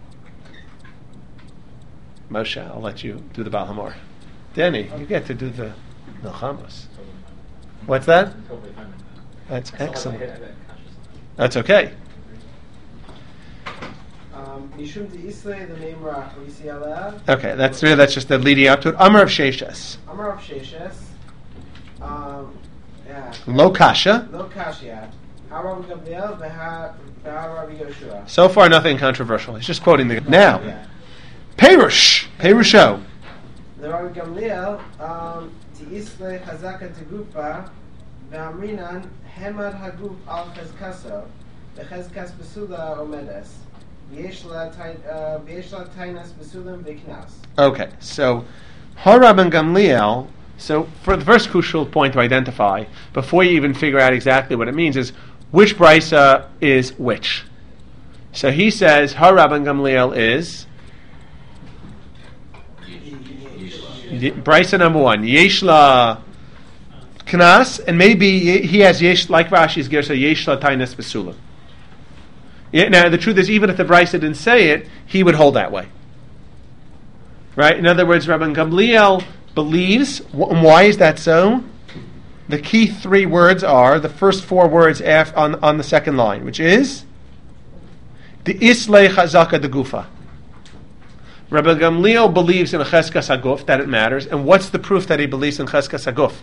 Moshe, I'll let you do the Baal HaMor. Danny, you get to do the Milchamos. What's that? That's excellent. That's okay. Mishum de Islay, the name Risi. Okay, that's that's just the leading up to it. Amar of Sheshes. Amar of Sheshes. Um, yeah. Lo Kasha. Lo Kasha. Harav Gamliel, Harav Yoshua. So far, nothing controversial. He's just quoting the now. Yeah. Perush, Perusho. The Rav Gamliel, um, Ti Islay Chazaka Tegupa, V'Amrinan Hemad Haguf Al Chezkaso, V'Chezkas Besula Omedes. Okay, so Harab and Gamliel. So for the first crucial point to identify, before you even figure out exactly what it means, is which brisa is which. So he says Harab and Gamliel is brisa number one, Yeshla Knas, and maybe he has Yesh, like Rashi's Gersa, Yeshla Tainas Besula. Yeah, now, the truth is, even if the Brisa didn't say it, he would hold that way. Right? In other words, Rabban Gamliel believes, wh- why is that so? The key three words are the first four words af- on, on the second line, which is the Islay Chazaka de Gufa. Rabban Gamliel believes in Cheskas Haguf, that it matters, and what's the proof that he believes in Cheskas Haguf?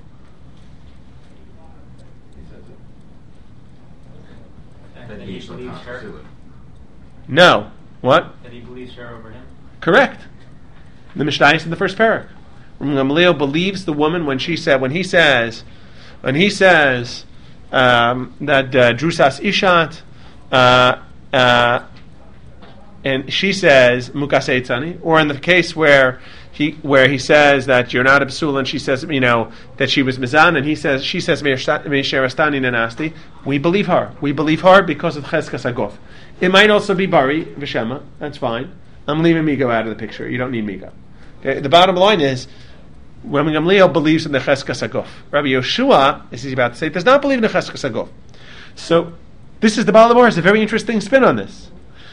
That he believes her. No. What? That he believes her over him. Correct. The Mishnah in the first parak. Gamliel believes the woman when she said, when he says, and he says um, that uh, Drusas Ishat, uh, uh, and she says Mukasei Tzani, or in the case where he where he says that you're not a Basula, and she says, you know, that she was Mizan, and he says she says Meisherastani Nanasti. We believe her. We believe her because of Cheskas Aguf. It might also be Bari V'Shema. That's fine. I'm leaving Migo out of the picture. You don't need Migo. Okay? The bottom line is, Rabbi Gamliel believes in the Cheskas Aguf. Rabbi Yoshua, as he's about to say, does not believe in the Cheskas Aguf. So, this is the Baal HaMaor has a very interesting spin on this.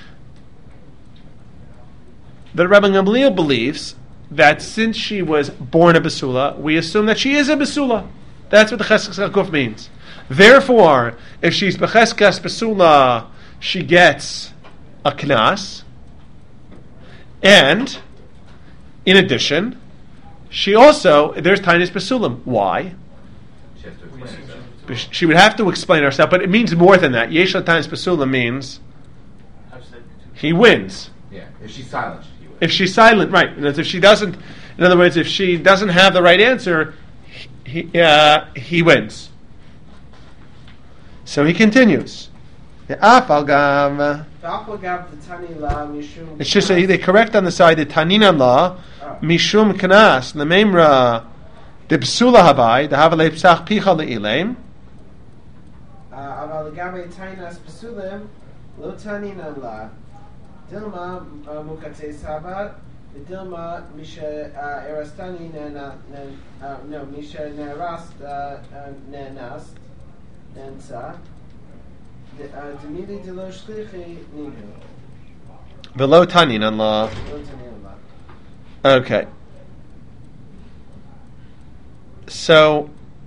But Rabbi Gamliel believes that since she was born a Basula, we assume that she is a Basula. That's what the Cheskas Aguf means. Therefore, if she's Becheskas Basula, she gets a Knas. And, in addition, she also, there's Tainis Basulim. Why? She has to explain herself. She would have to explain herself, but it means more than that. Yesh Tainis Basulim means he wins. Yeah, if she's silent, he wins. If she's silent, right. And if she doesn't, in other words, if she doesn't have the right answer, he, uh, he wins. So he continues. It's just a, they correct on the side the Tanina law, Mishum Knas, the Memra, the Psula Habai, the Havale Psach Picha Le'ileim. אבל לגבי תיינס פסולים, לא תנינן לה. דילמה מוקצי סבא, ודילמה מי שארסתני no, מי שנרס נאנס, נאנסה, דמידי דלא שליחי ניגו. Below Tanina law. לא תנינן לה. Okay. So,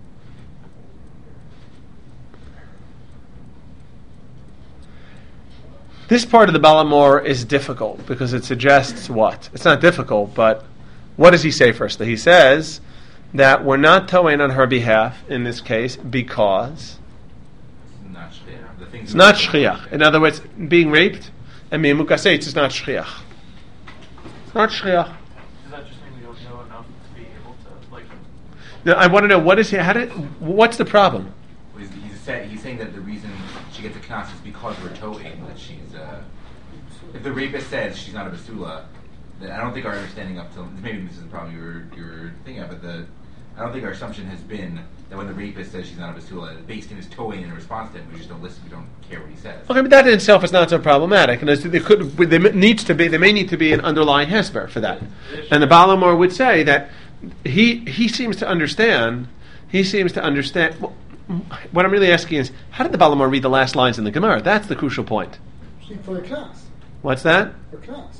this part of the Baal HaMaor is difficult because it suggests what? It's not difficult, but what does he say first? He says that we're not towing on her behalf in this case because It's not shchiach. The things it's not shchiach. In other words, being raped and being mukaseit is not shchiach. It's not shchiach. Is that just mean we don't know enough to be able to, like... Now, I want to know, what is he, how did, what's the problem? He's, he's, say, he's saying that the reason she gets a knas is because we're towing, that she's, uh, if the rapist says she's not a basula, then I don't think our understanding up till, maybe this is the problem you were, you were thinking of, but the, I don't think our assumption has been that when the rapist says she's not a basula, based in his towing in response to him, we just don't listen, we don't care what he says. Okay, but that in itself is not so problematic, and there could, there needs to be, there may need to be an underlying hesper for that. And the Baal HaMaor would say that he he seems to understand, he seems to understand, well, what I'm really asking is, how did the Baal HaMaor read the last lines in the Gemara? That's the crucial point. For the class. What's that? For class.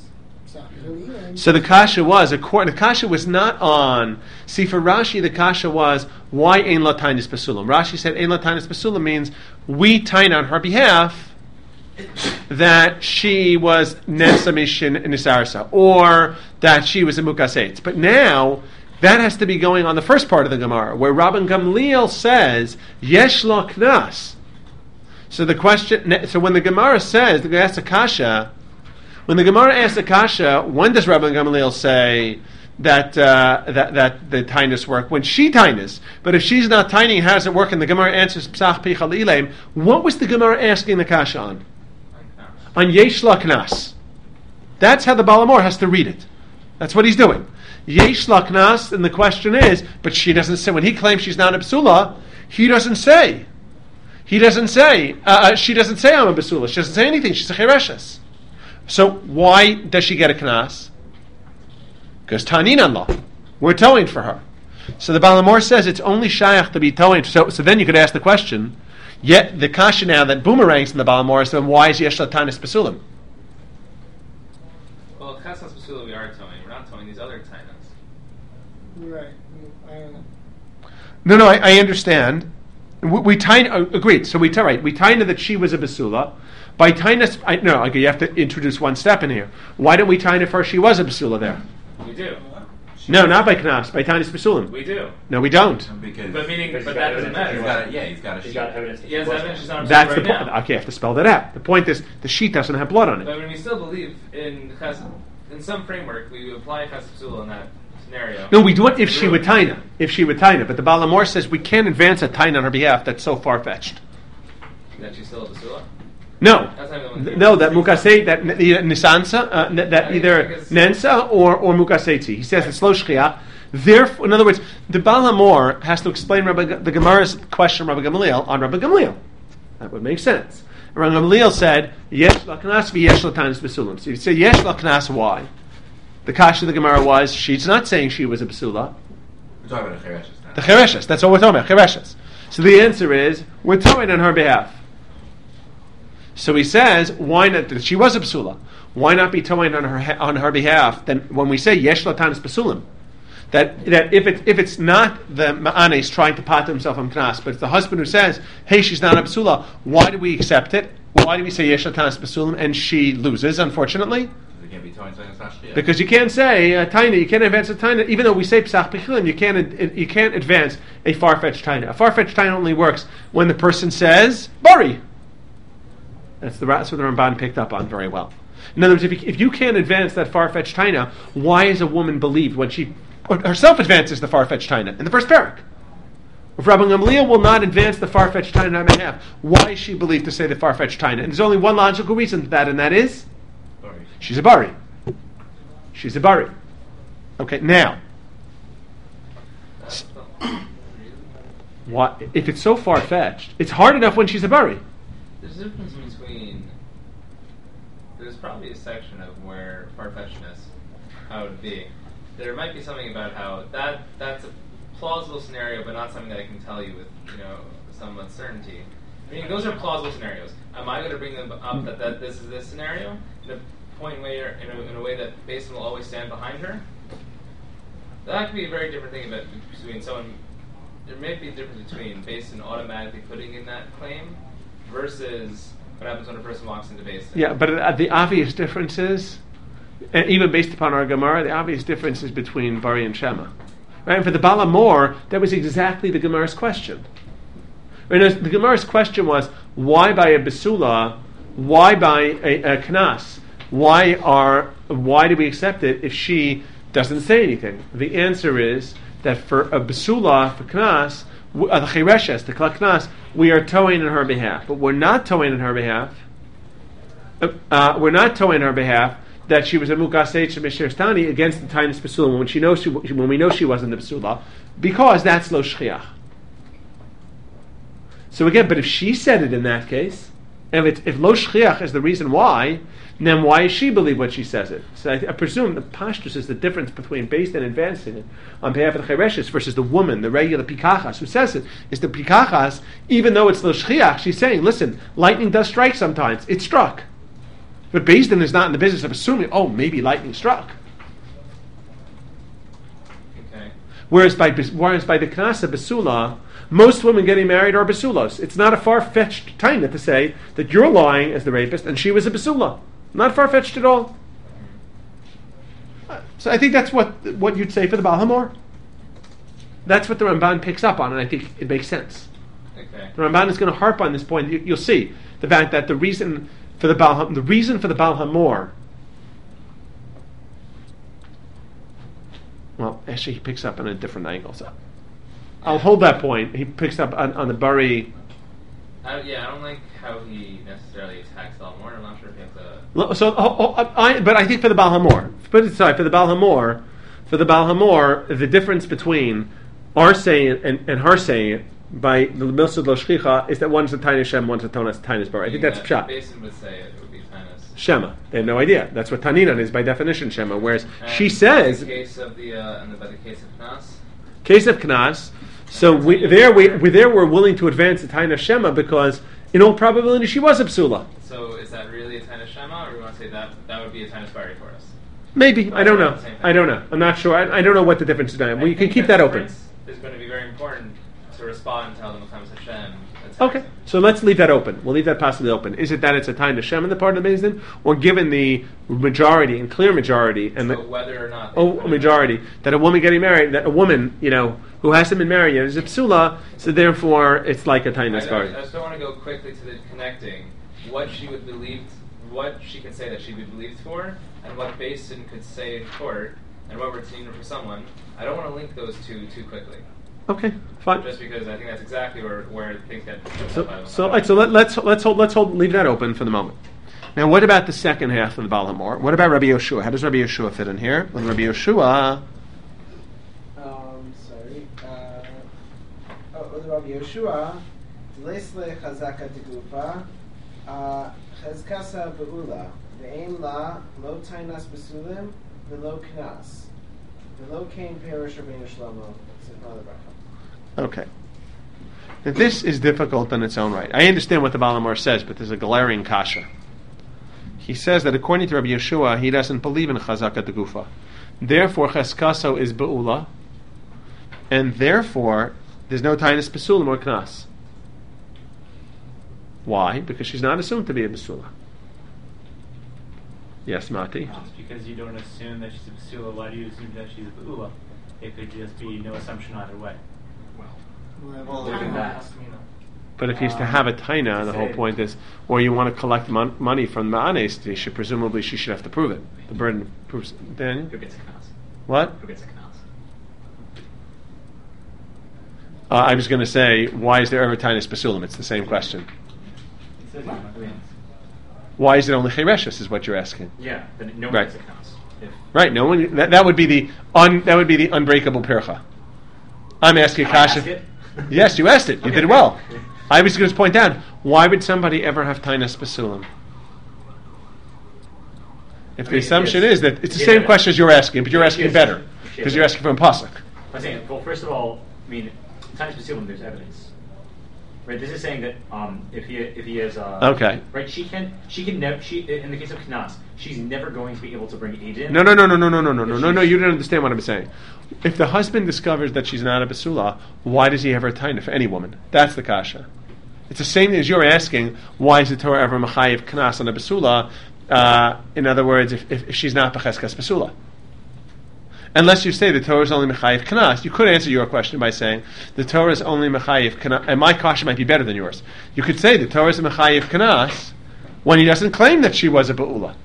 So the kasha was, the kasha was not on, see for Rashi the kasha was, why ein la tainis basulam? Rashi said ein la tainis basulam means, we tain on her behalf that she was nesamishin nisarsa, or that she was a mukaseit. But now, that has to be going on the first part of the Gemara, where Rabban Gamliel says, yesh lo knas. So the question, so when the Gemara says, the asks a kasha, when the Gemara asks a kasha, when does Rabban Gamliel say that uh, that that the tinus work? When she tinus. But if she's not tiny, how does it work? And the Gemara answers, psach pichal ileim. What was the Gemara asking the kasha on? On yesh la knas. That's how the Baal HaMaor has to read it. That's what he's doing. Yesh la knas, and the question is, but she doesn't say, when he claims she's not a basula, he doesn't say. He doesn't say, uh, she doesn't say I'm a basula. She doesn't say anything. She's a chereshes. So why does she get a knas? Because tanin law. We're towing for her. So the Baal HaMaor says it's only shayach to be towing. So, so then you could ask the question, yet the kasha now that boomerangs in the Baal HaMaor is, then why is yesh la tanis basulim? Well, chasas basula we are towing. We're not towing these other tainas. Right. I don't know. No, no, I, I understand. We, we tie, uh, agreed. So we tell right. We tie into that she was a basula. By tainus, I, no, okay, you have to introduce one step in here. Why don't we tie into first she was a basula there? We do. No, not by knas. By tainus basulim. We do. No, we don't. Because But meaning, Because but he's that got doesn't evidence. he's matter. got a, yeah, he's got a He's sheet. got evidence. He has evidence she's not a That's basula the right point. now. Okay, you have to spell that out. The point is the sheet doesn't have blood on it. But when we still believe in chas, in some framework, we apply chas basula in that scenario. No, we do it if she would taina. If she would taina. But the Baal HaMor says we can't advance a taina on her behalf that's so far-fetched. That she's still a basula? No. That's not even Th- No, that mukasei, that n- either nisansa, uh, n- that either nensa or, or mukaseiti. He says it's lo shchiach. Therefore, in other words, the Baal HaMor has to explain Rabbi, G- the Gemara's question Rabbi Gamliel on Rabbi Gamliel. That would make sense. Rabbi Gamliel said, yesh laknas v'yesh latanis basulim. So you say yesh laknas, why? The kasha of the Gemara was, she's not saying she was a basula. We're talking about a chereshes now. The chereshes, that's what we're talking about, chereshes. So the answer is, we're towing on her behalf. So he says, why not? That she was a basula. Why not be towing on her on her behalf? Then when we say yesh latanis basulim, that that if it if it's not the ma'anes trying to pat himself on knas, but it's the husband who says, hey, she's not a basula. Why do we accept it? Why do we say yesh latanis basulim and she loses? Unfortunately, They can't be towing something that's not shchiach. because you can't say a taina, you can't advance a taina, even though we say psach b'chilim, you can't ad- you can't advance a far-fetched taina. A far-fetched taina only works when the person says bari. That's the that's what the Ramban picked up on very well. In other words, if you, if you can't advance that far-fetched taina, why is a woman believed when she herself advances the far-fetched taina in the first parak? If Rabbi Gamliel will not advance the far-fetched taina on behalf, why is she believed to say the far-fetched taina? And there's only one logical reason for that, and that is Sorry. she's a bari. She's a bari. Okay, now, That's the- what if it's so far-fetched? It's hard enough when she's a bari. There's a difference between. There's probably a section of where far-fetchedness, how it would be. There might be something about how that that's a plausible scenario, but not something that I can tell you with you know somewhat certainty. I mean, those are plausible scenarios. Am I going to bring them up that, that this is this scenario in a point where in a, in a way that Basin will always stand behind her? That could be a very different thing about between someone. There may be a difference between Basin automatically putting in that claim versus what happens when a person walks into Basin. Yeah, but uh, the obvious difference is, and even based upon our Gemara, the obvious difference is between Bari and Shema. Right? And for the Baal HaMor, that was exactly the Gemara's question. Right? The Gemara's question was, why by a Basula, why by a, a Knas? Why are why do we accept it if she doesn't say anything? The answer is that for a Basula, for Knas, uh, the Chereshes, the Kla Knas, we are towing on her behalf. But we're not towing on her behalf. Uh, uh, we're not towing on her behalf that she was a Mukaseit Shemeshir Stani against the Tainus Basula when she knows she, when we know she wasn't the Basula, because that's Lo Shchiach. So again, but if she said it in that case, and if, if Lo Shchiach is the reason why, then why does she believe when she says it? So I, I presume the pashtus is the difference between based and advancing it on behalf of the Chereshes versus the woman, the regular Pikachas, who says it. Is the Pikachas, even though it's Lo Shchiach, she's saying, listen, lightning does strike sometimes. It struck. But Beis Din is not in the business of assuming, oh, maybe lightning struck. Okay. Whereas by whereas by the Knasa Basula, most women getting married are Basulos. It's not a far-fetched taina to say that you're lying as the rapist and she was a Basula. Not far-fetched at all. Uh, So I think that's what what you'd say for the Baal HaMor. That's what the Ramban picks up on, and I think it makes sense. Okay. The Ramban is going to harp on this point. You, you'll see the fact that the reason for the Baal Ha- the reason for the Baal HaMor. Well, actually, he picks up on a different angle. So I'll hold that point. He picks up on, on the Bari. I, yeah, I don't like how he necessarily attacks Balmore. I'm not sure if he has a. Lo- So, oh, oh, I, but I think for the Baal HaMor, put it aside, for the Baal HaMor, for the Baal HaMor, the difference between our saying it and, and her saying it by the Milsud Lo Shchicha is that one's a Tainis Shem, one's a Tonas Tainis Bar. I think that's pshat. Basin would say it, it would be Tainus. Shema. They have no idea. That's what Taninan is by definition, Shema. Whereas And she says, in the case of the uh, and the, by the case of Knas, case of Knas. So we, there, we, we there we're willing to advance the Taina Shema because in all probability she was a psula. so is that really a Tainus Shema, or do we want to say that that would be a Tainus Bari for us? Maybe. I don't Or know. the same thing? I don't know. I'm not sure. I, I don't know what the difference is. Well, I you can think keep the that open. difference is going to be very important to respond and tell them Mekhamis Hashem. That's Okay, so let's leave that open. We'll leave that possibly open. Is it that it's a Taina Shem in the part of the Beis Din, or given the majority and clear majority and so the whether or not they oh, put it majority that a woman getting married, that a woman, you know, who hasn't been married yet is a psula, so therefore it's like a Taina I, Svari. I, I just don't want to go quickly to the connecting what she would believe, what she could say that she'd be believed for, and what Basin could say in court and what we're seeing for someone, I don't want to link those two too quickly. Okay, fine. Just because I think that's exactly where, where things get. So, so, all right, so let, let's let's hold let's hold leave that open for the moment. Now, what about the second half of the Baal HaMor? What about Rabbi Yoshua? How does Rabbi Yoshua fit in here? With Rabbi Yoshua, Um, sorry. Uh, oh, with Rabbi Yoshua, Lesle Chazaka Tegufa, Chazkasa Beula, Ve'em La, Lo Tainas Besulim, Velo Knas, Velo Kain Perish Rabbeinu Shlomo, Zichron Lebracha. okay. Now, this is difficult in its own right. I understand what the Baal HaMor says, but there's a glaring kasha. He says that according to Rabbi Yeshua, he doesn't believe in Chazaka Degufa. Therefore, Cheskaso is Be'ula, and therefore, there's no Tainus Besulim or Knas. Why? Because she's not assumed to be a Besula. Yes, Mati? Just because you don't assume that she's a Besula, why do you assume that she's a Be'ula? It could just be no assumption either way. Well, look at that. But if he's to have a taina, the whole point is, or you want to collect mon- money from the anes, they should presumably she should have to prove it. The burden of proofs. Daniel? Who gets a knas? What? Who gets a knas? Uh, I was going to say, why is there ever tainus basulim? It's the same question. It says, I mean, Why is it only chereshes? Is what you're asking? yeah, then no one Right. gets a knas. If Right. No one. That, that would be the un, that would be the unbreakable pircha. I'm asking Can I ask Kasha. it? Yes, you asked it. You Okay. did it well. I was going to point out, why would somebody ever have tainus basulim? If I the mean, assumption yes. is that it's the Yeah, same yeah. question as you're asking, but you're asking Yes. better Yes. because you're asking from pasuk. I'm saying, well, first of all, I mean, times Basilim, there's evidence, right? This is saying that um, if he if he is uh, Okay. right, she can she can never she in the case of Knas, she's never going to be able to bring aid in. No, no, no, no, no, no, no, no, If no, no, no. she's- You didn't understand what I'm saying. If the husband discovers that she's not a basula, why does he have her taina for any woman? That's the kasha. It's the same thing as you're asking. Why is the Torah ever machayev knas on a basula? Uh, in other words, if, if, if she's not becheskas basula, unless you say the Torah is only mechayev knas, you could answer your question by saying the Torah is only mechayev knas. And my kasha might be better than yours. You could say the Torah is mechayev knas when he doesn't claim that she was a ba'ula.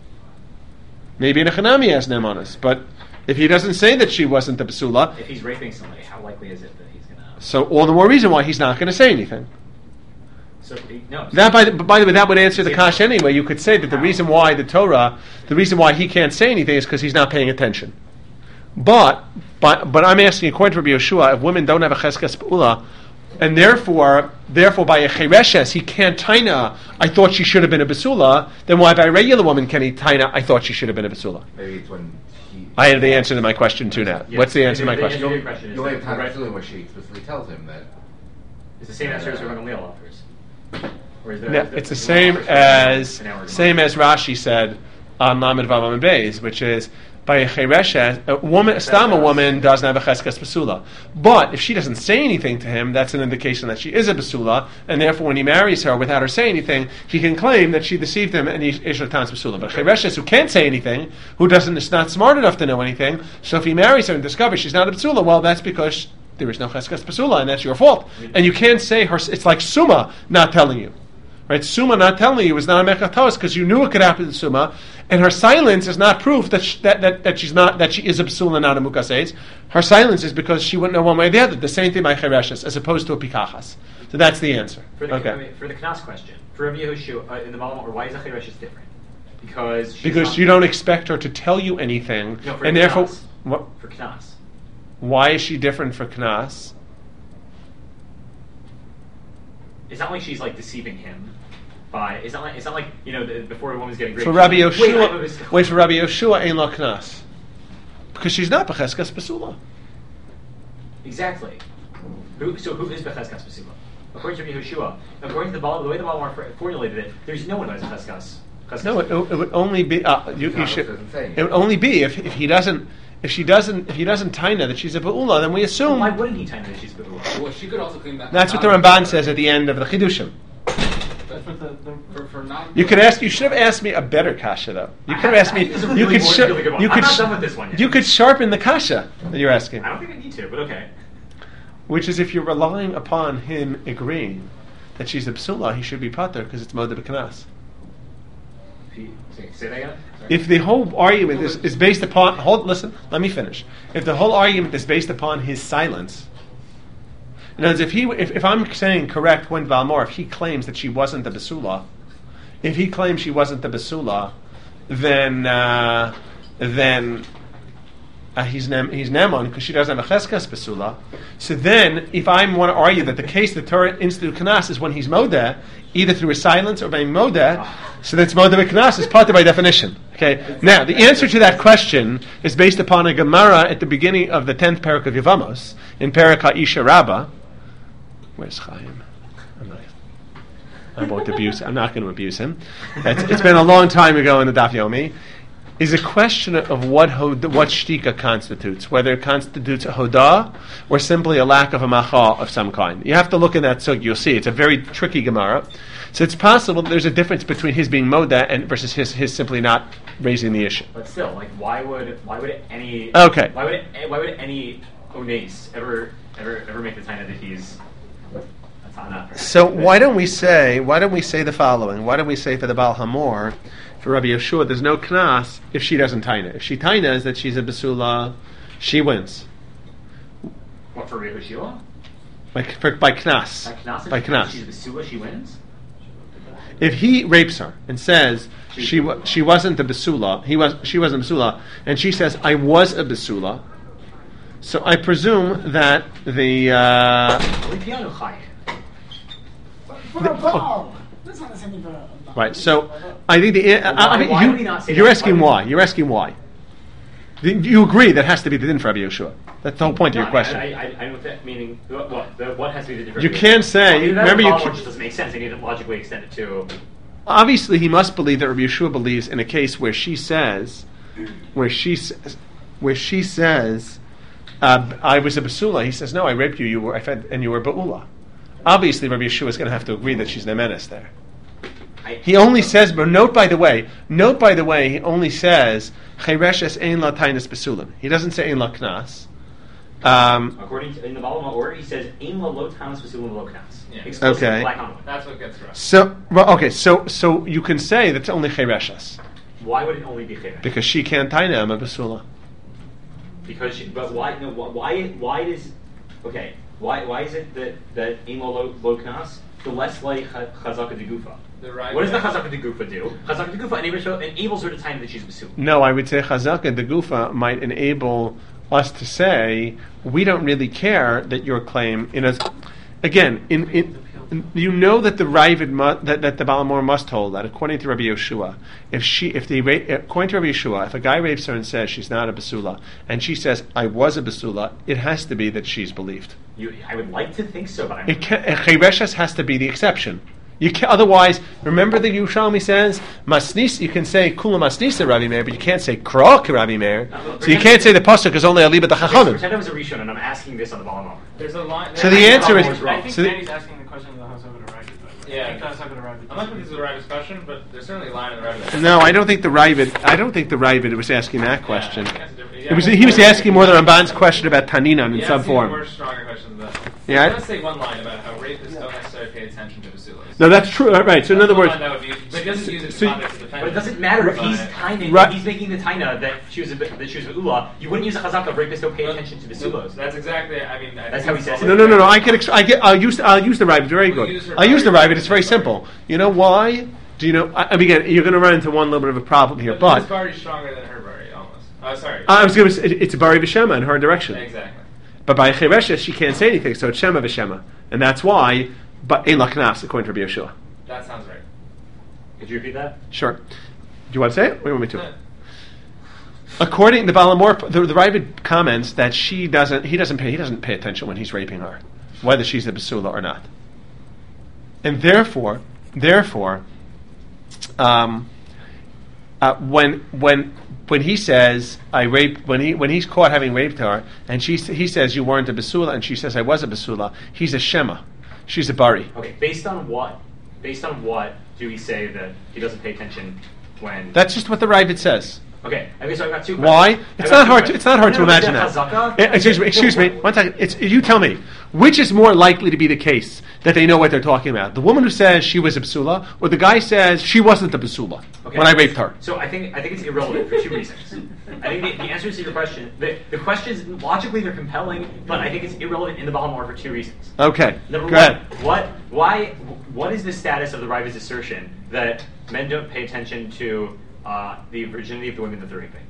Maybe in a chanami he has nemanis, but if he doesn't say that she wasn't a basula, If he's raping somebody, how likely is it that he's gonna? so all the more reason why he's not going to say anything. So he, no. That, by the, by the way, that would answer the See, kasha anyway. You could say that the reason why the Torah, the reason why he can't say anything is because he's not paying attention. But, but, but I'm asking, according to Rabbi Yeshua, if women don't have a cheskas ba'ula, and therefore, therefore by a chereshes he can't taina, I thought she should have been a basula, then why by a regular woman can he taina, I thought she should have been a basula? Maybe it's when he. I have the answer to my question too now. Yes. What's the answer to my The- the question? answer to your question is You only that have time right- to when she explicitly tells him that. It's the same answer as Rabban Gamliel offers. Or is there, No, is there- it's the is same there- as an hour same as Rashi said on Lamed Vav Amud Beis, which is by a chereshes, a woman, a stama woman doesn't have a cheskas basula. But if she doesn't say anything to him, that's an indication that she is a basula, and therefore when he marries her without her saying anything, he can claim that she deceived him and he is tans basula. But chereshes who can't say anything, who doesn't, is not smart enough to know anything, so if he marries her and discovers she's not a basula, well, that's because there is no cheskas basula, and that's your fault. And you can't say her. It's like summa not telling you. Right, Summa not telling you is not a mechatos because you knew it could happen to Summa, and her silence is not proof that she, that, that, that she's not that she is a psula, not a mukases. Her silence is because she wouldn't know one way or the other. The same thing by chereshes as opposed to a pikachas. So that's the answer. For the, I Okay, mean, for the Knas question, for Rabbi Yehoshua uh, in the Baal HaMor, why is the chereshes different? Because she's because not- you don't expect her to tell you anything, No, for and the therefore, Knas. what, for Knas. why is she different for Knas? It's not like she's like deceiving him. By it's not like it's not like you know the, before a woman's getting raped. For Rabbi she's like, Wait, I was- Yoshua, wait for Rabbi Yoshua, ain't la Knas, because she's not becheskas basula. Exactly. Who, so who is Becheskas Basula? According to Rabbi Yehoshua, according to the Baal, the way the Baal HaMor formulated it, there's no one who has Becheskas. No, it, it would only be uh, you, you Thomas should. doesn't say. It would only be if, if he doesn't if she doesn't if he doesn't taina that she's a ba'ula, then we assume. Why wouldn't he time that she's Basula? Well, she could also claim that. That's what the not- Ramban says at the end of the Chidushim. That's what the, the for, for not. You could ask. You should have asked me a better kasha though. You could have asked me. This is a You really could. more- Sha- really good one. you I'm could. not sh- done with this one yet. You could sharpen the kasha that you're asking, I don't think I need to, but okay. which is if you're relying upon him agreeing that she's a psula, he should be pater because it's modeh b'kanas. If he- Say, say that again. if the whole argument is, is based upon, hold, listen, let me finish. If the whole argument is based upon his silence, in other words, if he, if, if I'm saying correct when Valmor, if he claims that she wasn't the Basula, if he claims she wasn't the Basula, then uh, then uh, he's nem, he's Nemon because she doesn't have a Cheskas Basula. So then, if I want to argue that the case the Torah institute Knas is when he's Modeh, either through his silence or by Modeh, so that's Modeh Knas is Pater by definition. Okay. Now, the answer to that question is based upon a Gemara at the beginning of the tenth parak of Yevamos in Parak HaIsha Rabbah. Where's Chaim? I'm not, I won't abuse. I'm not going to abuse him. It's, it's been a long time ago in the Daf Yomi. Is a question of what hod, what shtika constitutes, whether it constitutes a hodah or simply a lack of a macha of some kind. You have to look in that sug. You'll see it's a very tricky Gemara. So it's possible that there's a difference between his being moda and versus his, his simply not raising the issue. But still, like, why would why would any okay why would it, why would any ones ever ever ever make the taina that he's a tana? So why don't we say why don't we say the following? Why don't we say for the Baal Hamor, for Rabbi Yeshua, there's no knas if she doesn't taina. If she tainas that she's a basula, she wins. What, for Rabbi Yeshua? By, for, by knas. By knas? By knas. She's a basula, she wins? If he rapes her and says she wa- she wasn't a basula, he was she wasn't a basula, and she says I was a basula, so I presume that the uh, For a ball. That's not the same thing for a ball. right. So I think the uh, why, I mean, why you, would he not say you're that? asking why? why. You're asking why. The, you agree that has to be the din for Rabbi Yeshua. That's the whole point no, of your question. I, I, I don't think, meaning, what, what, the, what has to be the difference? You can't say. I mean, remember, you can't, just doesn't make sense. I need to logically extend it to. Obviously, he must believe that Rabbi Yeshua believes in a case where she says, where she says, where she says, uh, "I was a basula." He says, "No, I raped you. You were, I fed, and you were baula." Obviously, Rabbi Yeshua is going to have to agree that she's nemenes there. I, He only says, but note by the way, note by the way, he only says, "Chayreshes ein la tainis basulim." He doesn't say ein la knas. Um, According to in the Baal order, he says ein la lo tanis basulim lo knas. Yeah. Okay. Black on white. That's what gets rough. so, well, okay, so so you can say that's only chayreshes Why would it only be chayresh? because she can't taina am a basula. Because she, but why? No, why? Why does? Okay. Why? Why is it that that ein la lo lo knas the less like chazaka de gufa? The right What does the way- chazaka de gufa do? Chazaka de gufa enables her, enables her to time that she's basula. No, I would say chazaka de gufa might enable us to say we don't really care that your claim in a again in, in you know that the Ravid mu- that, that the Balamor must hold that according to Rabbi Yeshua, if she if they ra- according to Rabbi Yeshua, if a guy rapes her and says she's not a basula and she says I was a basula, it has to be that she's believed. You, I would like to think so, but I'm. It can, chayreshes has to be the exception. You can, otherwise, remember the Yerushalmi says masnis. You can say kula masnisa Rabbi Meir, but you can't say krok Rabbi Meir. So you can't say the pasuk is only alibat chachamim. Pretend I was a rishon, and I'm asking this on the Baal There's a line. So the answer is- I think so the- Danny's asking the question of the Hazaga to Ravid. Yeah. I think the Hazaga to Ravid. I'm not convinced of the right discussion, but there's certainly a line in the right. No, I don't think the Ravid. I don't think the Ravid was asking that question. Yeah, that's a different- It was he was asking more than Ramban's question about Taninan in Yeah, some I've seen form. more stronger questions than that. Yeah, I- I'm going to say one line about how rapists don't necessarily pay attention to basulas. No, that's true. Right. So in other One words, line that would be, but it doesn't use it so- in context of defense. But it doesn't matter if he's But- timing. Right. If he's making the taina that she was a, that she was a ula. You wouldn't use a chazaka of rapists don't pay attention to the sulos. That's exactly. I mean, I That's think how he it's says all- it. no, no, no, no. I can. Ex- I get. I'll use. I'll use the Ravid. Very We'll good. use her I'll use the Ravid. Ravid. It's very simple. You know why? Do you know? I, I mean, again, you're going to run into one little bit of a problem here, But but this bar is stronger than her bari, almost. Oh, sorry. I was going to. say It's a Bari V'Shema in her direction. Exactly. But by Chereshes, she can't say anything, so it's Shema V'Shema. And that's why, but Ein Laknas, according to Rabbi Yeshua. That sounds right. Could you repeat that? Sure. Do you want to say it? What do you want me to? According to Balamor, the, the Ravid comments that she doesn't, he doesn't pay, he doesn't pay attention when he's raping her, whether she's a basula or not. And therefore, therefore, um, uh, when when when he says I raped, when he when he's caught having raped her, and she he says you weren't a basula, and she says I was a basula, he's a shema, she's a bari. Okay. Based on what? Based on what do we say that he doesn't pay attention when? That's just what the Ravid says. Okay. Okay. So I've got two. Why? questions. It's I've got not two hard. To, questions. it's not hard No, to no, imagine but that. Chazaka- Eh, excuse me. Excuse me. One second. It's you tell me. Which is more likely to be the case that they know what they're talking about? The woman who says she was a basula, or the guy says she wasn't a basula Okay. when I raped her? So I think I think it's irrelevant for two reasons. I think the, the answers to your question, the, the questions logically they're compelling, but I think it's irrelevant in the Balamor for two reasons. Okay, Number go one, ahead. what, why, what is the status of the Riva's assertion that men don't pay attention to uh, the virginity of the women that they're raping?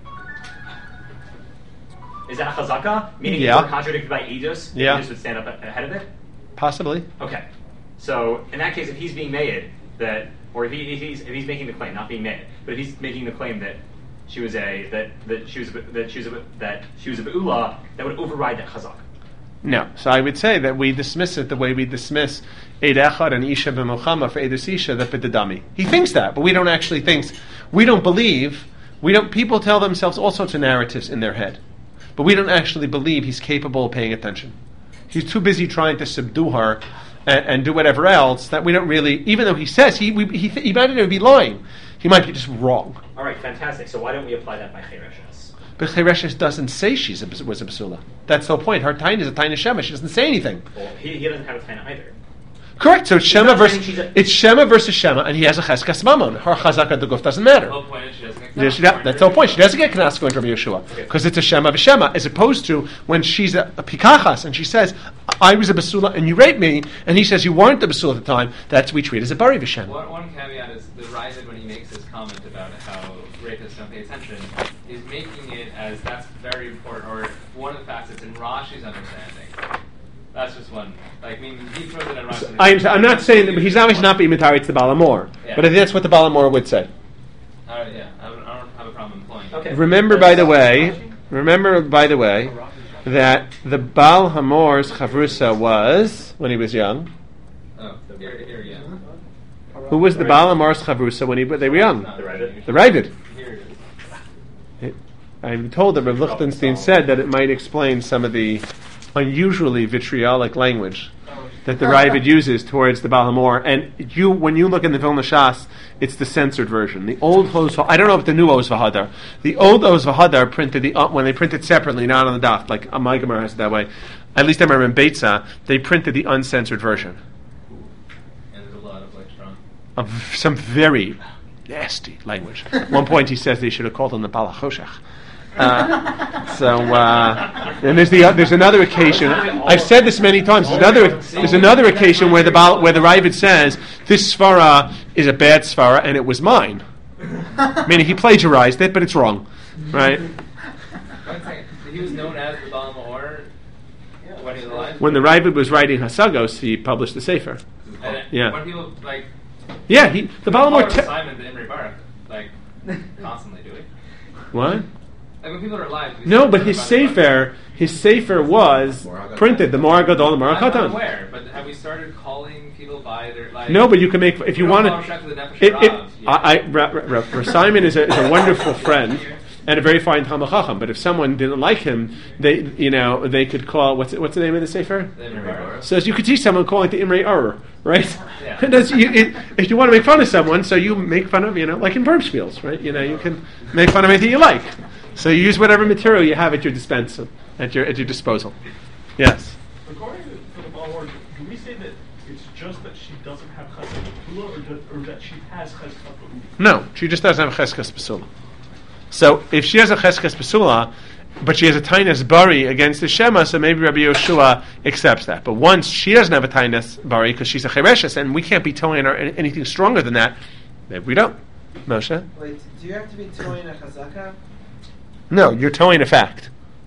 Is that a chazaka? Meaning Yeah. if we're contradicted by Eidos, Yeah. Eidos would stand up a- ahead of it? Possibly. Okay. So in that case, if he's being made that, or if, he, if he's if he's making the claim, not being made, but if he's making the claim that she was a that that she was a, that she was a, that she was a beula, that would override that chazaka. No. So I would say that we dismiss it the way we dismiss Eid Echad and Isha b'Mochama for Eidus Isha that b'Dadami. He thinks that, but we don't actually think. We don't believe. We don't. People tell themselves all sorts of narratives in their head, but we don't actually believe he's capable of paying attention. He's too busy trying to subdue her and, and do whatever else that we don't really. Even though he says he we, he he might not even be lying, he might be just wrong. All right, fantastic. So why don't we apply that by Chereshes? But Chereshes doesn't say she was a basula. That's the whole point. Her tain is a tain of Shema. She doesn't say anything. Well, he, he doesn't have a taina either. Correct. So it's Shema not versus saying she's a- it's Shema versus Shema, and he has a cheskas mamon. Her chazaka deguf doesn't matter. The whole point is she doesn't get Yeah, she- knas. that's the whole point. She doesn't get knas going to Rabbi Yeshua because it's a Shema of Shema, as opposed to when she's a, a pikachas and she says, "I was a basula and you raped me," and he says you weren't a basula at the time. That's we treat as a bari v'Shema. One, one caveat is the Ravid, when he makes his comment about how rapists don't pay attention, is making it as that's very important, or one of the facets in Rashi's understanding. That's just one. Like, I mean, he throws it in Rashi's I, I'm not saying that, but he's obviously not being mitari to the Balamor. Yeah. But I think that's what the Balamor would say. Uh, yeah, I don't, I don't have a problem employing it. Okay. Remember, by the way, remember, by the way, that the Baal Hamor's chavrusa was when he was young. Oh, here, here, yeah. Who was the Baal Hamor's chavrusa when he they were young? The Ravid. The Ravid. Here it is. I'm told that Rav Lichtenstein said that it might explain some of the unusually vitriolic language that the Ravid uses towards the Baal Hamor. And you, when you look in the Vilna Shas, it's the censored version. The old Oz, I don't know if the new Oz Vahadar. The old Oz Vahadar printed the uh, when they printed separately, not on the daf, like my Gemara has it that way. At least I remember in Beitza, they printed the uncensored version And there's a lot of, like, strong. of some very nasty language. At one point, he says they should have called him the Balachoshech. Uh, so, uh, and there's the uh, there's another occasion. I've said this many times. There's another there's another occasion where the Baal, where the Ravid says this svara is a bad svara and it was mine, meaning he plagiarized it, but it's wrong, right? One second. He was known as the Baal Ma'or when he was alive? When the Ravid was writing Hasagos, he published the Sefer. And it- Yeah. When people, like, Yeah, he the call Balamor. it Te- Simon the Imre Baruch, like, constantly do it. what? Like, when people are alive. we No, say but his something about Sefer, his Sefer was printed. The Morah Gadol, the it. Morah I'm not Katan. aware, but have we started calling people by their, like... No, but you can make if you don't want call to. them Shek the Nefesh It, it, Rav, yeah. I, I, Ra- Ra- Ra- Ra- Simon is a, is a wonderful friend and a very fine Talmud Chacham. But if someone didn't like him, they you know they could call what's it, what's the name of the Sefer? The Imre Baruch. So you could teach someone calling it the Imre Ur, right? Yeah. That's, you, it, if you want to make fun of someone, so you make fun of you know like in verb spiels, right? You know you can make fun of anything you like. So you use whatever material you have at your dispenser, at your at your disposal. Yes. According to the Balamor, do we say that it's just that she doesn't have chesed b'sula, or, do- or that she has chesed b'sula? No, she just doesn't have a cheskas basula. So if she has a cheskas basula, but she has a tainas bari against the Shema, so maybe Rabbi Yoshua accepts that. But once she doesn't have a tainas bari because she's a chereshes, and we can't be towing her anything stronger than that, maybe we don't. Moshe? Wait, do you have to be towing a chazaka? No, you're towing a fact.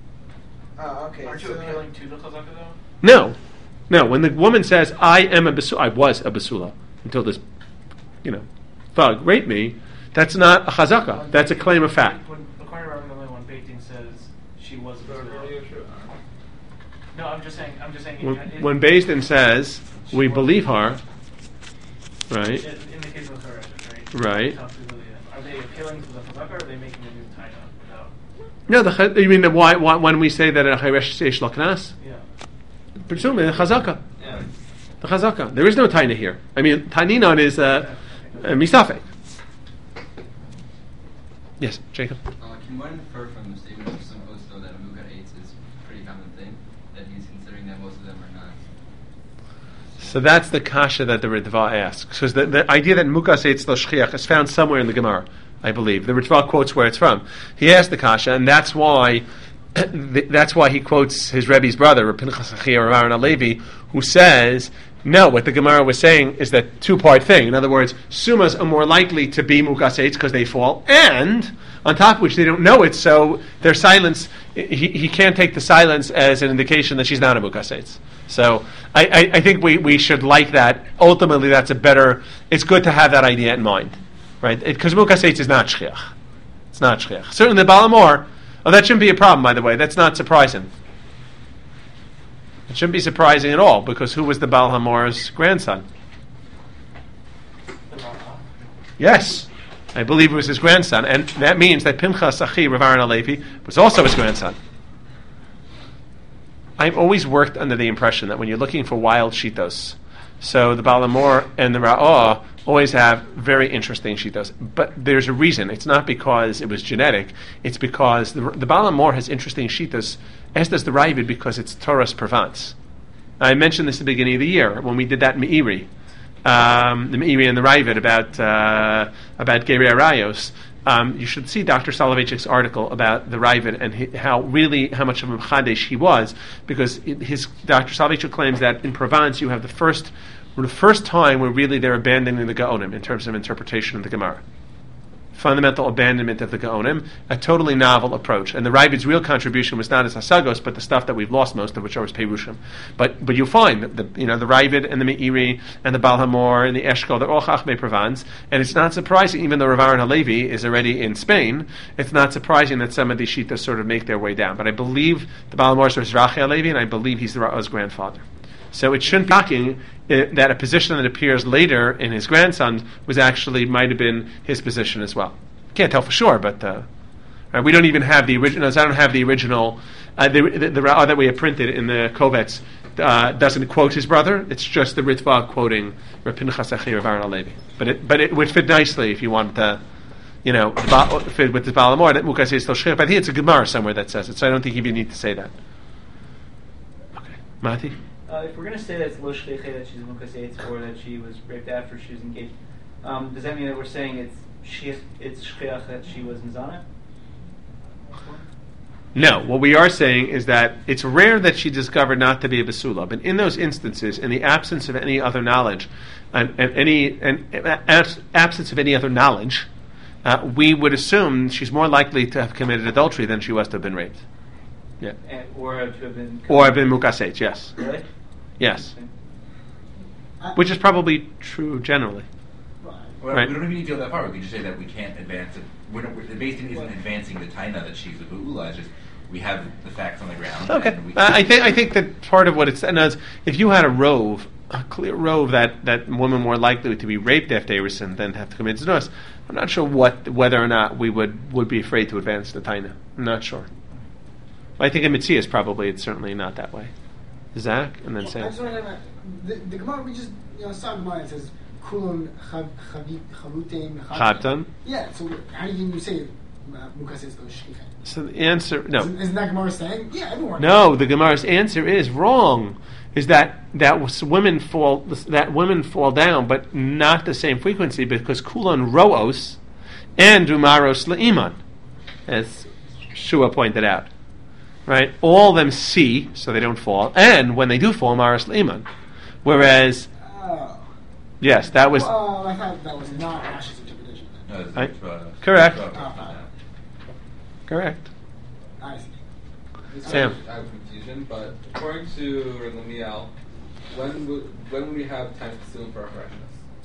Oh, okay. Aren't you so- appealing to the chazaka though? No. No, when the woman says, I am a basula, I was a basula, until this, you know, thug raped me, that's not a chazaka. That's a claim of fact. When according to Rabbi Gamliel, when Beit Din says she was a basula. No, I'm just saying. I'm just saying. When, it, when Beis Din says, we believe her, right? In, in the case of Chereshes, right? Right. Are they appealing to the chazaka, or are they making a new taina without? No, the, ch- you mean the, why, why when we say that a chayresh seish laknas? Yeah. Presumably the chazaka. Yeah. The chazaka. There is no taina here. I mean, taninon is uh, uh, misafek. Yes, Jacob. Uh, can one infer from the statement of some host, though, that Amuka eights is a pretty common thing? That he's considering that most of them So that's the kasha that the Ritva asks. Because the, the idea that mukas eitz lo shchiach is found somewhere in the Gemara, I believe. The Ritva quotes where it's from. He asked the kasha, and that's why that's why he quotes his Rebbe's brother, Pinchas Achia Rav Aaron HaLevi, who says, no, what the Gemara was saying is that two-part thing. In other words, sumas are more likely to be mukas eitz because they fall, and on top of which they don't know it, so their silence, he, he can't take the silence as an indication that she's not a mukas eitz. So I, I, I think we, we should like that. Ultimately, that's a better, it's good to have that idea in mind, right? Because mukas eitz is not shchiach. It's not shchiach. Certainly the Baal HaMor, oh, that shouldn't be a problem, by the way. That's not surprising. It shouldn't be surprising at all, because who was the Baal HaMor's grandson? Yes, I believe it was his grandson, and that means that Pinchas Achi Rav Aaron HaLevi was also his grandson. I've always worked under the impression that when you're looking for wild shitos, so the Baal HaMor and the Ra'ah always have very interesting shitos. But there's a reason. It's not because it was genetic. It's because the, the Baal HaMor has interesting shitos, as does the Ravid, because it's Torah's Provence. I mentioned this at the beginning of the year when we did that Meiri, um, the Meiri and the Ravid about uh, about Gerei Arayos. Um, you should see Doctor Soloveitchik's article about the Ravid and he, how really how much of a Chadesh he was, because it, his Doctor Soloveitchik claims that in Provence you have the first the first time where really they're abandoning the Gaonim in terms of interpretation of the Gemara. Fundamental abandonment of the Gaonim, a totally novel approach. And the Ravid's real contribution was not as Hasagos, but the stuff that we've lost most of, which are Perushim. But but you'll find that the you know the Ravid and the Meiri and the Baal HaMor and the Eshkol, they're all Chachmei Provence, and it's not surprising, even though Rav Aaron HaLevi is already in Spain, it's not surprising that some of these Shitas sort of make their way down. But I believe the Baal HaMor is Rachi HaLevi, and I believe he's the Ra'ah's grandfather. So it shouldn't be shocking uh, that a position that appears later in his grandson was actually might have been his position as well. Can't tell for sure, but uh, right, we don't even have the original. I don't have the original. Uh, the the, the Ra'ah that we have printed in the Kovetz uh, doesn't quote his brother. It's just the Ritva quoting Rav Pinchas Achi Rav Aaron HaLevi. But it but it would fit nicely if you wanted to, you know, fit with the Baal HaMor that mukas is still shchiach. But I think it's a Gemara somewhere that says it, so I don't think you even need to say that. Okay, Mati. Uh, if we're going to say that it's lo shchiach that she's a mukas eitz or that she was raped after she was engaged, um, does that mean that we're saying it's she it's shchiach that she was mizana? No, what we are saying is that it's rare that she discovered not to be a basula, but in those instances, in the absence of any other knowledge, and, and any and abs, absence of any other knowledge, uh, we would assume she's more likely to have committed adultery than she was to have been raped. Yeah, and, or to have been or have been mukas eitz. Yes. Really? Yes. Which is probably true generally. Well, right. We don't even need to go that far. We can just say that we can't advance it. We're not, we're, the Beis Din isn't advancing the taina that she's a ba'ula. It's just we have the facts on the ground. Okay. And we Uh, I think I think that part of what it's and is if you had a rove, a clear rove that that woman more likely to be raped after Erusin than have to commit zinus, I'm not sure what whether or not we would, would be afraid to advance the taina. I'm not sure. I think in Mitzias probably it's certainly not that way. Zach and then well, Sam. I just want to the, the Gemara we just you know saw Gemara it says kulon chavutim Chabtan. Yeah. So how do you say mukas eitz lo shchiach? So the answer no. Isn't, isn't that Gemara saying yeah everyone? No, the Gemara's answer is wrong. Is that that was women fall that women fall down, but not the same frequency because kulon roos and umaros leiman, as Shua pointed out. Right, all of them see, so they don't fall, and when they do fall, maras leiman. Whereas, oh. yes, that was. Oh, I thought that was not Rash's interpretation. No, it's, I, uh, correct. uh, uh, Correct. I see. Sam. I have confusion, but according to Ramiel, when would when would we have time to assume for our correctness?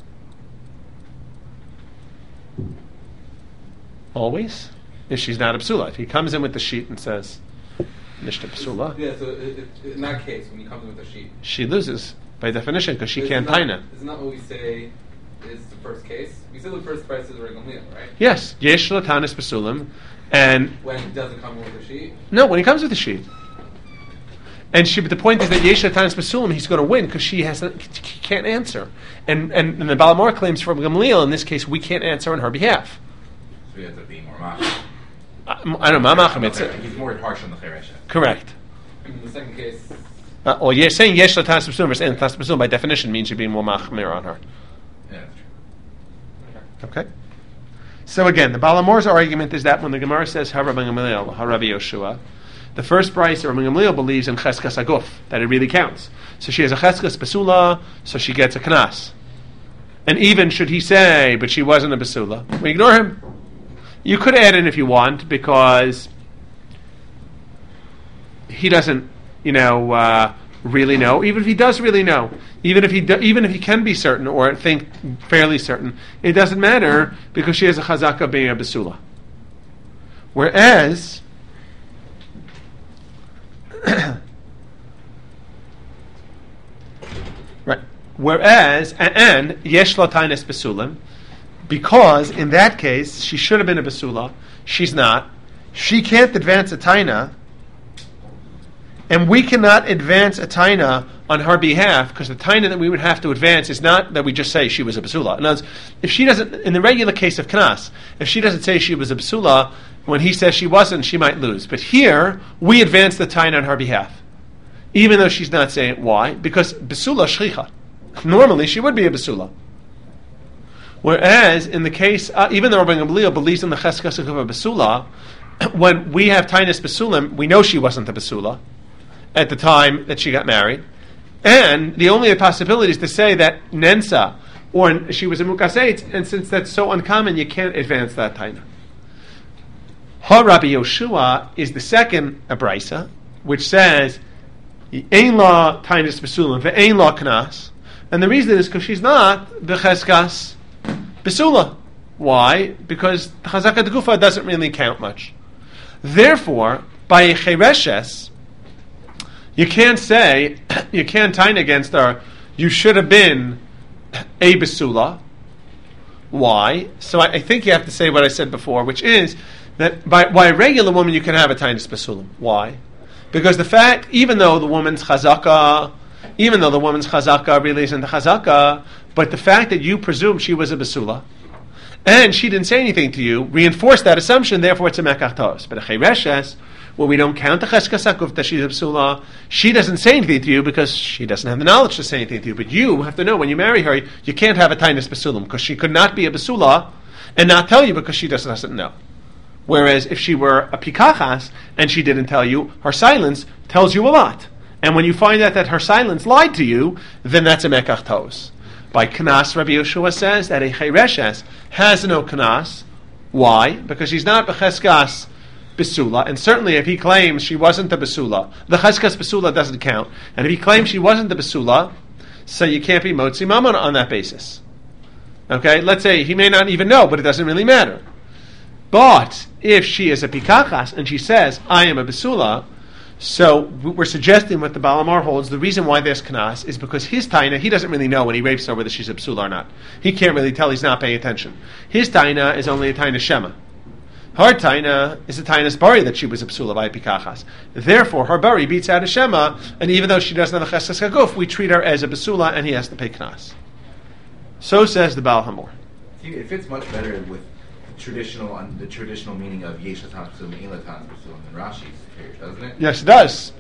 Always, if she's not a psula. If he comes in with the sheet and says. Nishta psula. Yeah, so it, it, in that case, when he comes with a sheet, she loses by definition because she isn't can't that, taina. Isn't that what we say is the first case? We said the first price is Regel Meal, right? Yes, yesh latanis psulim, and when he doesn't come with a sheet. No, when he comes with the sheet. And she, but the point is that yesh latanis psulim, he's going to win because she has he can't answer, and and, and the Baal HaMor claims from Gamliel in this case we can't answer on her behalf. So we have to be more machmir. I don't know, Mamachim, it's He's more harsh on the Cheresha. correct. And in the second case, Uh, or you're saying yesh la tanas b'sulam versus en tanas b'sulam by definition means you're being more machmir on her. Yeah, that's true. Okay. So again, the Balamor's argument is that when the Gemara says Ha Rabbi Gamliel, Ha Rabbi Yoshua, the first price Rabbi Gamliel believes in cheskas aguf, that it really counts. So she has a cheskas basula, so she gets a knas. And even should he say, but she wasn't a basula, we ignore him. You could add in if you want, because he doesn't, you know, uh, really know. Even if he does really know, even if he do, even if he can be certain or think fairly certain, it doesn't matter because she has a chazaka being a basula. Whereas, right? Whereas, and yesh la tainas basulim, because in that case she should have been a basula, she's not. She can't advance a taina. And we cannot advance a taina on her behalf because the taina that we would have to advance is not that we just say she was a basula. In other words, if she doesn't, in the regular case of knas, if she doesn't say she was a basula, when he says she wasn't, she might lose. But here, we advance the taina on her behalf, even though she's not saying it. Why? Because basula shchicha. Normally, she would be a basula. Whereas, in the case, uh, even though Rabbi Gamliel believes in the cheskas of a basula, when we have tainas basulim, we know she wasn't a basula at the time that she got married. And the only possibility is to say that Nensa, or she was a Mukaseit, and since that's so uncommon, you can't advance that taina. Ha Rabbi Yoshua is the second abraisa, which says, Ein la tainas basulim, ve'ein la knas. And the reason is because she's not b'cheskas basula. Why? Because chazaka degufa doesn't really count much. Therefore, by a chereshes, you can't say, you can't time against her, you should have been a basula. Why? So I, I think you have to say what I said before, which is that by, by a regular woman you can have a tainas basulim. Why? Because the fact, even though the woman's chazaka, even though the woman's chazaka really isn't the chazaka, but the fact that you presume she was a basula, and she didn't say anything to you, reinforced that assumption, therefore it's a mekach tos. But a chereshes, where we don't count the cheskas hakuf that she's a basula, she doesn't say anything to you because she doesn't have the knowledge to say anything to you. But you have to know when you marry her, you can't have a tainas basulim because she could not be a basula and not tell you because she doesn't, doesn't know. Whereas if she were a pikachas and she didn't tell you, her silence tells you a lot. And when you find out that her silence lied to you, then that's a mekach tos. By knas, Rabbi Yoshua says that a chereshes has no knas. Why? Because she's not b'cheskas basula, and certainly if he claims she wasn't the basula, the cheskas basula doesn't count. And if he claims she wasn't the basula, so you can't be motzi mammon on that basis. Okay, let's say he may not even know, but it doesn't really matter. But if she is a pikachas and she says, I am a basula, so we're suggesting what the Balamar holds, the reason why there's knas is because his taina, he doesn't really know when he rapes her whether she's a basula or not. He can't really tell, he's not paying attention. His taina is only a taina shema. Her taina is a taina's bari that she was a basula by pikachas. Therefore, her bari beats out a shema, and even though she doesn't have a cheskas kaguf, we treat her as a basula and he has to pay knas. So says the Baal Hamor. It fits much better with traditional on the traditional meaning of yesh latan b'sulim and ein latan b'sulim than Rashi's here, doesn't it? Yes, it does.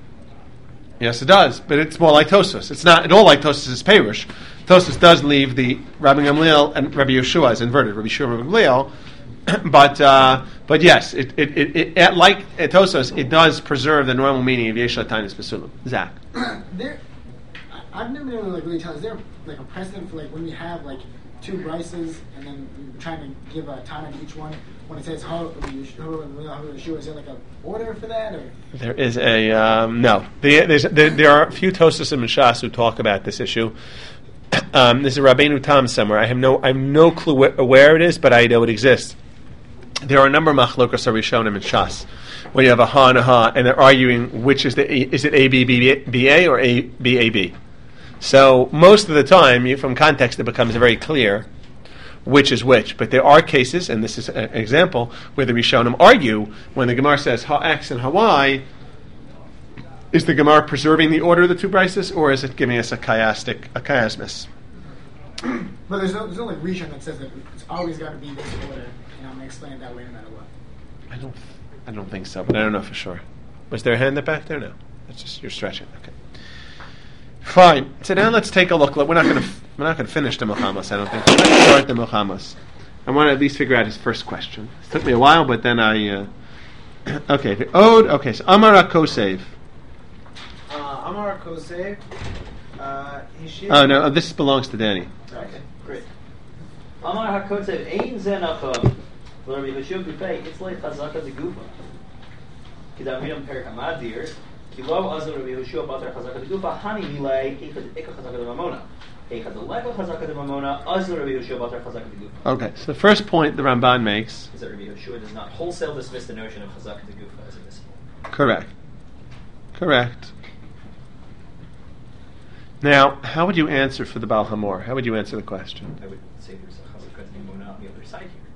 Yes, it does. But it's more like Tosfos. It's not at all like Tosfos is Perush. Tosfos does leave the Rabbi Gamliel and Rabbi Yeshua as inverted. Rabbi Yeshua and Rabbi Gamliel, but uh, but yes, it it, it, it at, like at Tosfos, it does preserve the normal meaning of yesh latan b'sulim. Zach. there, I've never been able to like really tell. Is there like a precedent for like when we have like two brises and then we're trying to give a time on each one? When it says how Yeshua, is there like an order for that? Or? There is a um, no. The, there's, there, there are a few Tosfos and Shas who talk about this issue. Um, there's a Rabbeinu Tam somewhere. I have no I have no clue where, where it is, but I know it exists. There are a number of machlokas Rishonim and Shas where you have a ha and a ha, and they're arguing which is the is it A B B A or A B A B. So most of the time, you, from context, it becomes very clear which is which. But there are cases, and this is an example, where the Rishonim argue when the Gemara says ha X and ha Y. Is the Gemara preserving the order of the two brises, or is it giving us a chiastic, a chiasmus? But there's no, there's no like Rishon that says that it's always got to be this order, and I'm going to explain it that way no matter what. I don't, I don't think so, but I don't know for sure. Was there a hand in the back there? No, that's just you're stretching. Okay. Fine. So now let's take a look. We're not going to we're not going to finish the Milchamos, I don't think. Let's start the Milchamos. I want to at least figure out his first question. It took me a while, but then I. Uh, okay. The Ode. Okay. So Amar HaKosev. Uh, Amar HaKosev. Uh, he oh no! This belongs to Danny. Okay. Great. Amar HaKosev ein ze nacham l'Rabbi Yehoshua Gufay itzlei chazaka degufa. Kidam midam perik hamadir ki lo azar Rabbi Yehoshua batar chazaka degufa hani milei echad eka chazaka demamona echad leka chazaka demamona azar Rabbi Yehoshua batar chazaka degufa. Okay, so the first point the Ramban makes is that Rabbi Yehoshua does not wholesale dismiss the notion of chazaka degufa as admissible. Correct. Correct. Now, how would you answer for the Baal Hamor? How would you answer the question? I would say there's a chazaka demamona on the other side here.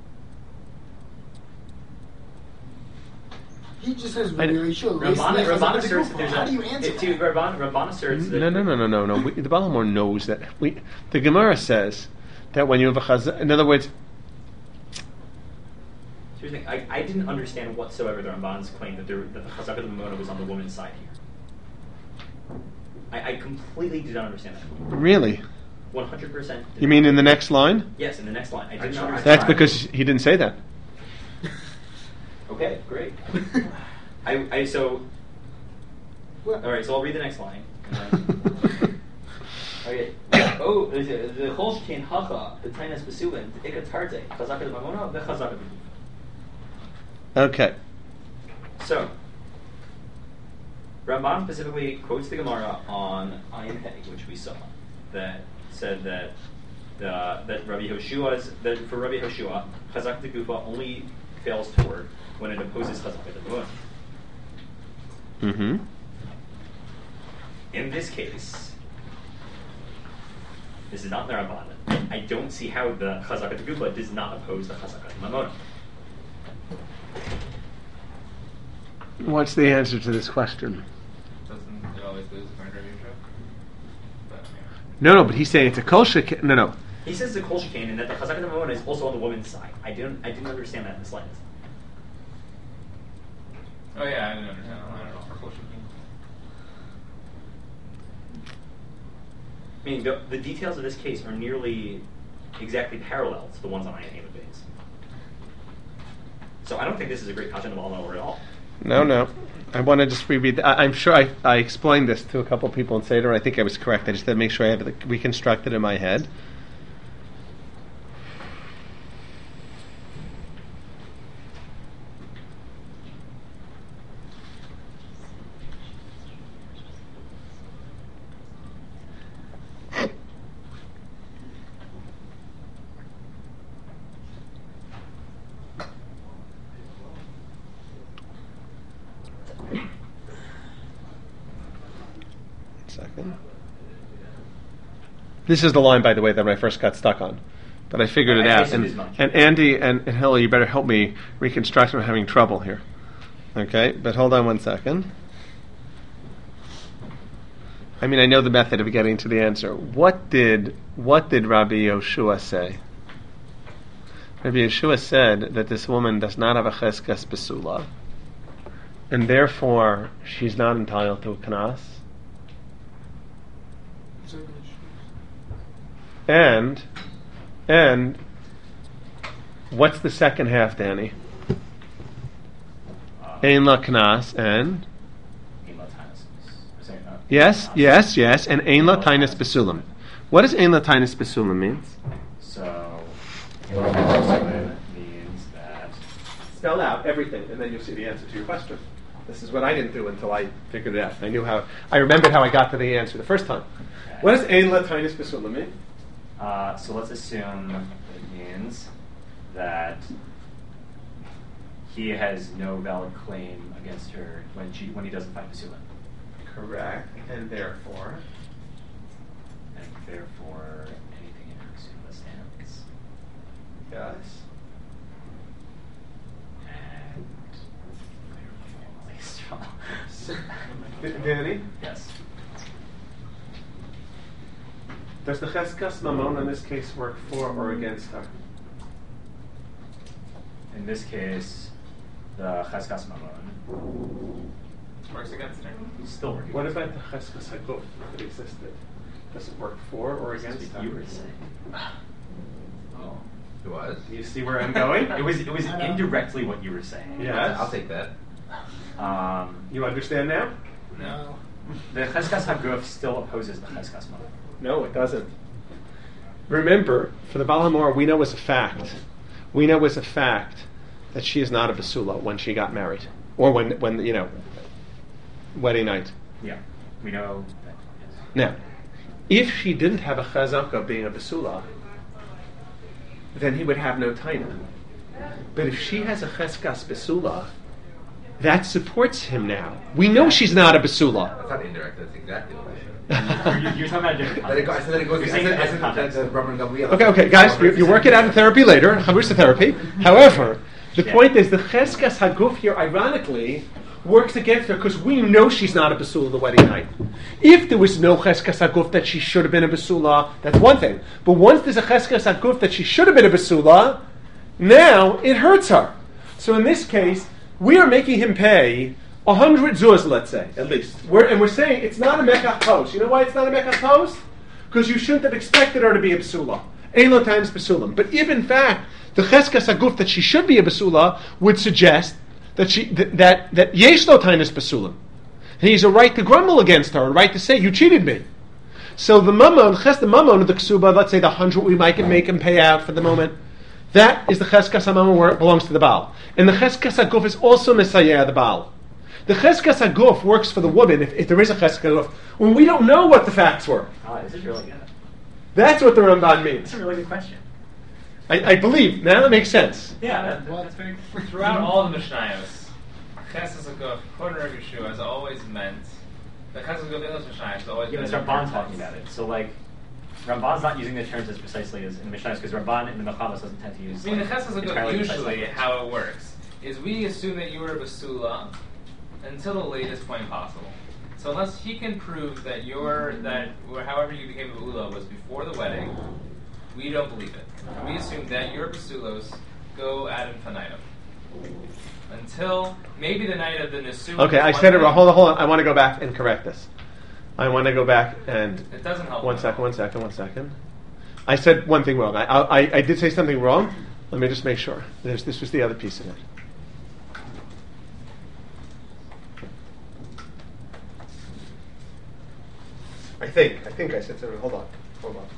He just says, Rabban asserts that there's How a, do you answer it, to, Rabban, Rabban asserts that No, no, no, no, no, no. We, the Baal Hamor knows that. We, the Gemara says that when you have a chazaka, in other words, here's the thing. I, I didn't understand whatsoever the Ramban's claim that, there, that the chazaka de mamona was on the woman's side here. I, I completely did not understand that. Really? one hundred percent. You mean in the next line? Yes, in the next line. I didn't That's understand. That's because he didn't say that. Okay, great. I, I so. All right, so I'll read the next line. And then, okay. Oh, the Cholshkein Hacha the Tainas Besuin Ikatarte Chazaka de Mamona the Chazaka de. Okay. So, Ramban specifically quotes the Gemara on Ayin Hey, which we saw, that said that the that Rabbi Yehoshua's that for Rabbi Yehoshua Chazaka de Gufa only fails to work when it opposes Chazaka de Mamona. Mm-hmm. In this case, this is not the Ramban. I don't see how the Chazaka de Gufa does not oppose the Chazaka de Mamona. What's the answer to this question? Doesn't it always lose according to Rabbi Yehoshua? But, No, no, but he's saying it's a kol shek- No, no. He says the kol shekain and that the Chazaka de Mamona is also on the woman's side. I didn't, I didn't understand that in the slightest. Oh yeah, I didn't understand. I don't know for close. I mean, the, the details of this case are nearly exactly parallel to the ones on Ayin Hey Beis. So I don't think this is a great kasha in the Baal at all. No, no. I want to just reread. The, I, I'm sure I, I explained this to a couple of people in Seder. I think I was correct. I just had to make sure I have it reconstructed in my head. Second. This is the line, by the way, that I first got stuck on, but I figured it I- I out. assumed as And, much. and Andy and, and Hilly, you better help me reconstruct. I'm having trouble here. Okay, but hold on one second. I mean, I know the method of getting to the answer. What did what did Rabbi Yehoshua say? Rabbi Yehoshua said that this woman does not have a cheskas besula, and therefore she's not entitled to a kanas. And, and, what's the second half, Danny? Ein la knas and? Yes, yes, yes, and ein la tainis besulam. What does ein la tainis besulam mean? So, it means that Spell out everything, and then you'll see the answer to your question. This is what I didn't do until I figured it out. I knew how. I remembered how I got to the answer the first time. What does ein la tainis besulam mean? Uh, so let's assume it means that he has no valid claim against her when she when he doesn't find Basula. Correct, and therefore, and therefore anything in her Basula stands. Yes. And Danny? Yes. Does the cheskas mamon in this case work for or against her? In this case, the cheskas mamon Works against her. He's still working. What about the cheskas haguf that existed? Does it work for or against That's what her? you were saying. Oh, it was. Do you see where I'm going? It was it was indirectly what you were saying. Yes. I'll take that. Um, You understand now? No. the Cheskas Haguf still opposes the Cheskas Mother. No, it doesn't. Remember, for the Baal HaMaor, we know as a fact, we know as a fact that she is not a basula when she got married, or when, when you know, wedding night. Yeah, we know that. Yes. Now, if she didn't have a chazaka being a basula, then he would have no taina. But if she has a cheskas basula, that supports him now. We know she's not a basula. That's not indirect. That's exactly what I said. you're, you're talking about a different That it go- I said that it goes. I You're saying said, a I different said that context. the Rabban Gamliel. Okay, okay, guys, you, you work it out in therapy later, Chavrusa therapy. However, the Yeah. point is the cheskas haguf here, ironically, works against her because we know she's not a basula the wedding night. If there was no cheskas haguf that she should have been a basula, that's one thing. But once there's a cheskas haguf that she should have been a basula, now it hurts her. So in this case, we are making him pay a hundred zuz, let's say, at least. We're, and we're saying it's not a mekach tos. You know why it's not a mekach tos? Because you shouldn't have expected her to be a basula. Elo times basulam. But if in fact the cheskas haguf that she should be a basula would suggest that she that that, that yesh lo tainis basulam, and he's a right to grumble against her, a right to say you cheated me. So the mamon, ches the mamon of the ksuba, let's say the hundred we might can make him pay out for the moment. That is the cheskas hamamon where it belongs to the Baal, and the cheskas haguf is also mesayeh the Baal. The cheskas haguf works for the woman if, if there is a cheskas haguf when we don't know what the facts were. Oh, this is really good. That's what the Ramban means. That's a really good question. I, I believe now that makes sense. Yeah, that, that's very. Throughout all the Mishnayos, Cheskas Haguf, according to Rabbi Yeshua, has always meant the Cheskas Haguf in those Mishnayos has always Yeah, been. but it's Ramban talking about it. So like, Ramban's not using the terms as precisely as in the Mishnayos because Ramban in the Mechamas doesn't tend to use. I mean, like, the Cheskas Haguf entirely precise usually language. how it works is we assume that you were a basula until the latest point possible. So unless he can prove that your that or however you became a basula was before the wedding, we don't believe it. We assume that your basulos go ad infinitum until maybe the night of the nesuah. Okay, I said it wrong. Hold on, hold on. I want to go back and correct this. I want to go back and. It doesn't help. One second, one second, one second. I said one thing wrong. I, I, I did say something wrong. Let me just make sure. There's, this was the other piece of it. I think. I think I said something. Hold on. Hold on.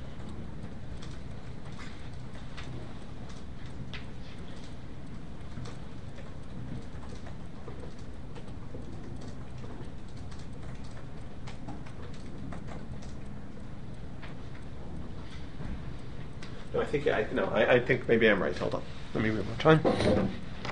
No, I think I no. I, I think maybe I'm right. Hold on. Let me read one time.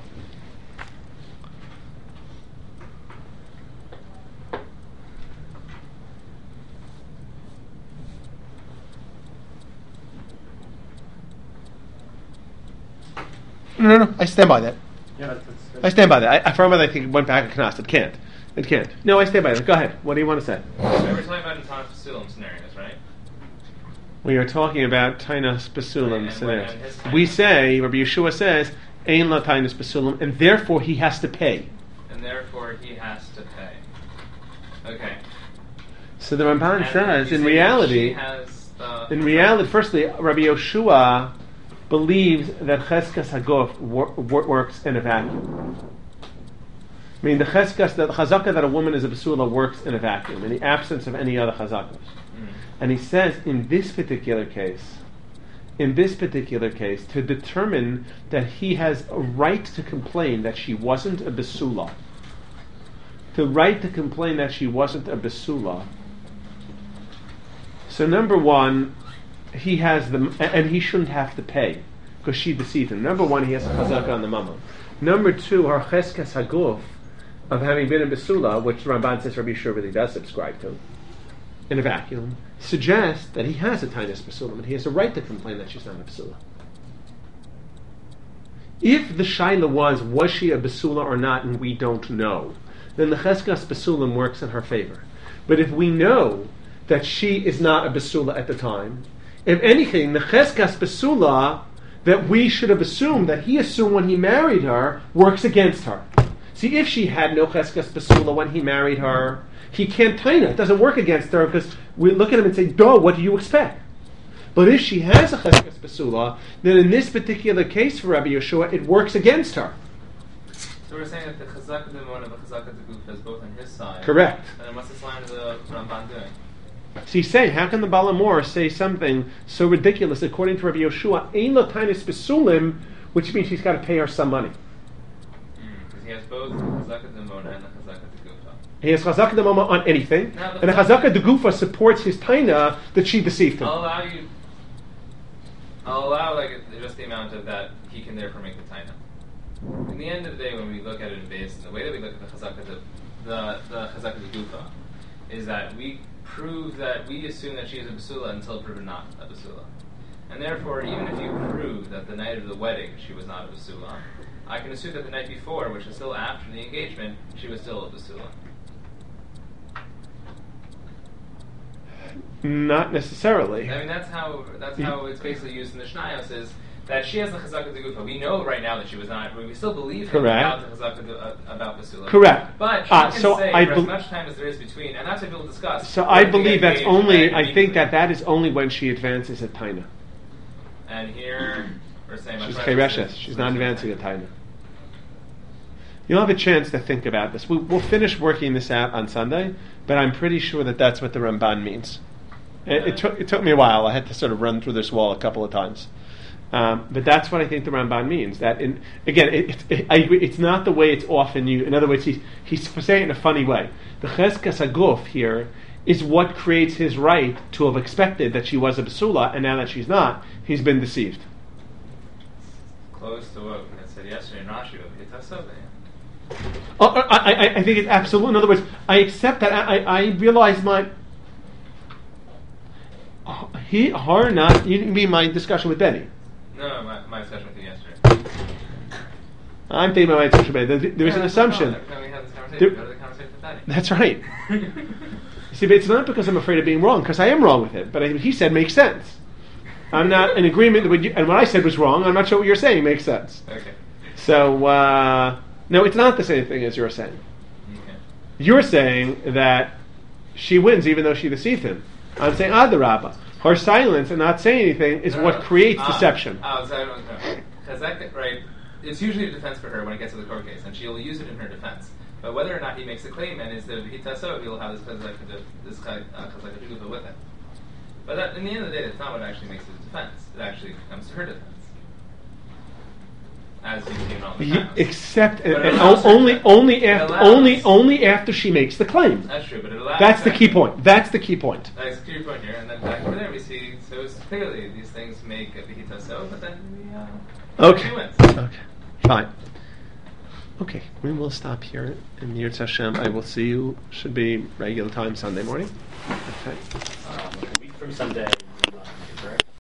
No, no, no. I stand by that. Yeah, that's, that's, I stand by that. I, I for a moment I think it went back and Knas. It can't. It can't. No, I stand by that. Go ahead. What do you want to say? So we're talking about Natanas Basulim scenarios, right? We are talking about Tainas Basulim And scenarios. when- and his- We say, Rabbi Yeshua says, Ein la Tainas Basulim, and therefore he has to pay. And therefore he has to pay. Okay. So the Ramban And says, you in say reality, she has the in reality, firstly, Rabbi Yeshua believes that Cheskas Haguf wor- wor- works in a vacuum. I mean, the Cheskas, the Chazaka that a woman is a Basula works in a vacuum, in the absence of any other Chazakas. Mm. And he says, in this particular case, in this particular case, to determine that he has a right to complain that she wasn't a Basula, to right to complain that she wasn't a Basula. So number one, he has the, and he shouldn't have to pay because she deceived him. Number one, he has a chazaka on the mama. Number two, her cheskas haguf of having been a basula, which Ramban says Rabbi Yeshua really does subscribe to, in a vacuum, suggests that he has a tainas basula and he has a right to complain that she's not a basula. If the shaila was, was she a basula or not, and we don't know, then the cheskas basulim works in her favor. But if we know that she is not a basula at the time, if anything, the cheskas basula that we should have assumed, that he assumed when he married her, works against her. See, if she had no cheskas basula when he married her, he can't taina. It doesn't work against her because we look at him and say, "Duh, what do you expect?" But if she has a cheskas basula, then in this particular case for Rabbi Yeshua, it works against her. So we're saying that the chazaka demon and the chazaka deguf is both on his side. Correct. And then what's this line of the Ramban doing? So he's saying, how can the Balamor say something so ridiculous according to Rabbi Yeshua, ein lo tainis besulim, which means he's got to pay her some money. Because mm, he has both the chazaka demon and the chazaka degufa. He has chazaka demoma on anything, Now, the and the chazaka degufa supports his taina that she deceived him. I'll allow you. I'll allow like just the amount of that he can therefore make the taina. In the end of the day, when we look at it in base, the way that we look at the chazaka the the, the chazaka degufa is that we prove that we assume that she is a basula until proven not a basula. And therefore, even if you prove that the night of the wedding she was not a basula, I can assume that the night before, which is still after the engagement, she was still a basula. Not necessarily. I mean, that's how that's how it's basically used in the Shnayos is that she has the chazaka degufa. We know right now that she was not. We still believe him about the chazaka de, uh, about basula. Correct. But she uh, can so say I for be- as much time as there is between, and that's what people discuss. So I When they believe get that's engaged only. and I think immediately. that that is only when she advances a taina. And here we're saying my She's preference chereshes. is- She's not advancing a taina. You'll have a chance to think about this. We, we'll finish working this out on Sunday, but I'm pretty sure that that's what the Ramban means. It, it, took, it took me a while. I had to sort of run through this wall a couple of times. Um, but that's what I think the Ramban means. That in, again, it, it, it, I agree, it's not the way it's often used. In other words, he's, he's saying it in a funny way. The cheskas haguf here is what creates his right to have expected that she was a basula, and now that she's not, he's been deceived. Close to what I said yesterday in Rashi, but it's something. Oh, I, I, I think it's absolute. In other words, I accept that. I, I, I realize my. Oh, he, her, not. You mean my discussion with Benny? No, my, my discussion with you yesterday. I'm thinking about my discussion with Benny. There, there is Yeah, an that's no assumption. problem. Every time we have this conversation, There- we go to the conversation with Benny. That's right. See, but it's not because I'm afraid of being wrong, because I am wrong with it. But I, he said makes sense. I'm not in agreement with you, and what I said was wrong. I'm not sure what you're saying makes sense. Okay. So, uh, no, it's not the same thing as you're saying. Okay. You're saying that she wins even though she deceived him. I'm saying Adarabba. Her silence and not saying anything is No, what no. creates Ah, deception. Oh, so I don't know. Because that, right, it's usually a defense for her when it gets to the court case, and she'll use it in her defense. But whether or not he makes a claim and is the hitaso, he'll have this chazaka this chazaka with it. But that, in the end of the day, that's not what actually makes it a defense. It actually comes to her defense. As you've seen all the Ye- time. Except and, But it and allows o- only her- only it after allows- only only after she makes the claim. That's true, but it allows That's the her- key point. That's the key point. That's the key point here, and then back over there we see, so it's clearly these things make a hitaso, but then we, uh, Okay. she wins. Okay. Fine. Okay, we will stop here. In Yirtz Hashem, I will see you. Should be regular time Sunday morning. Okay. Um, a week from Sunday.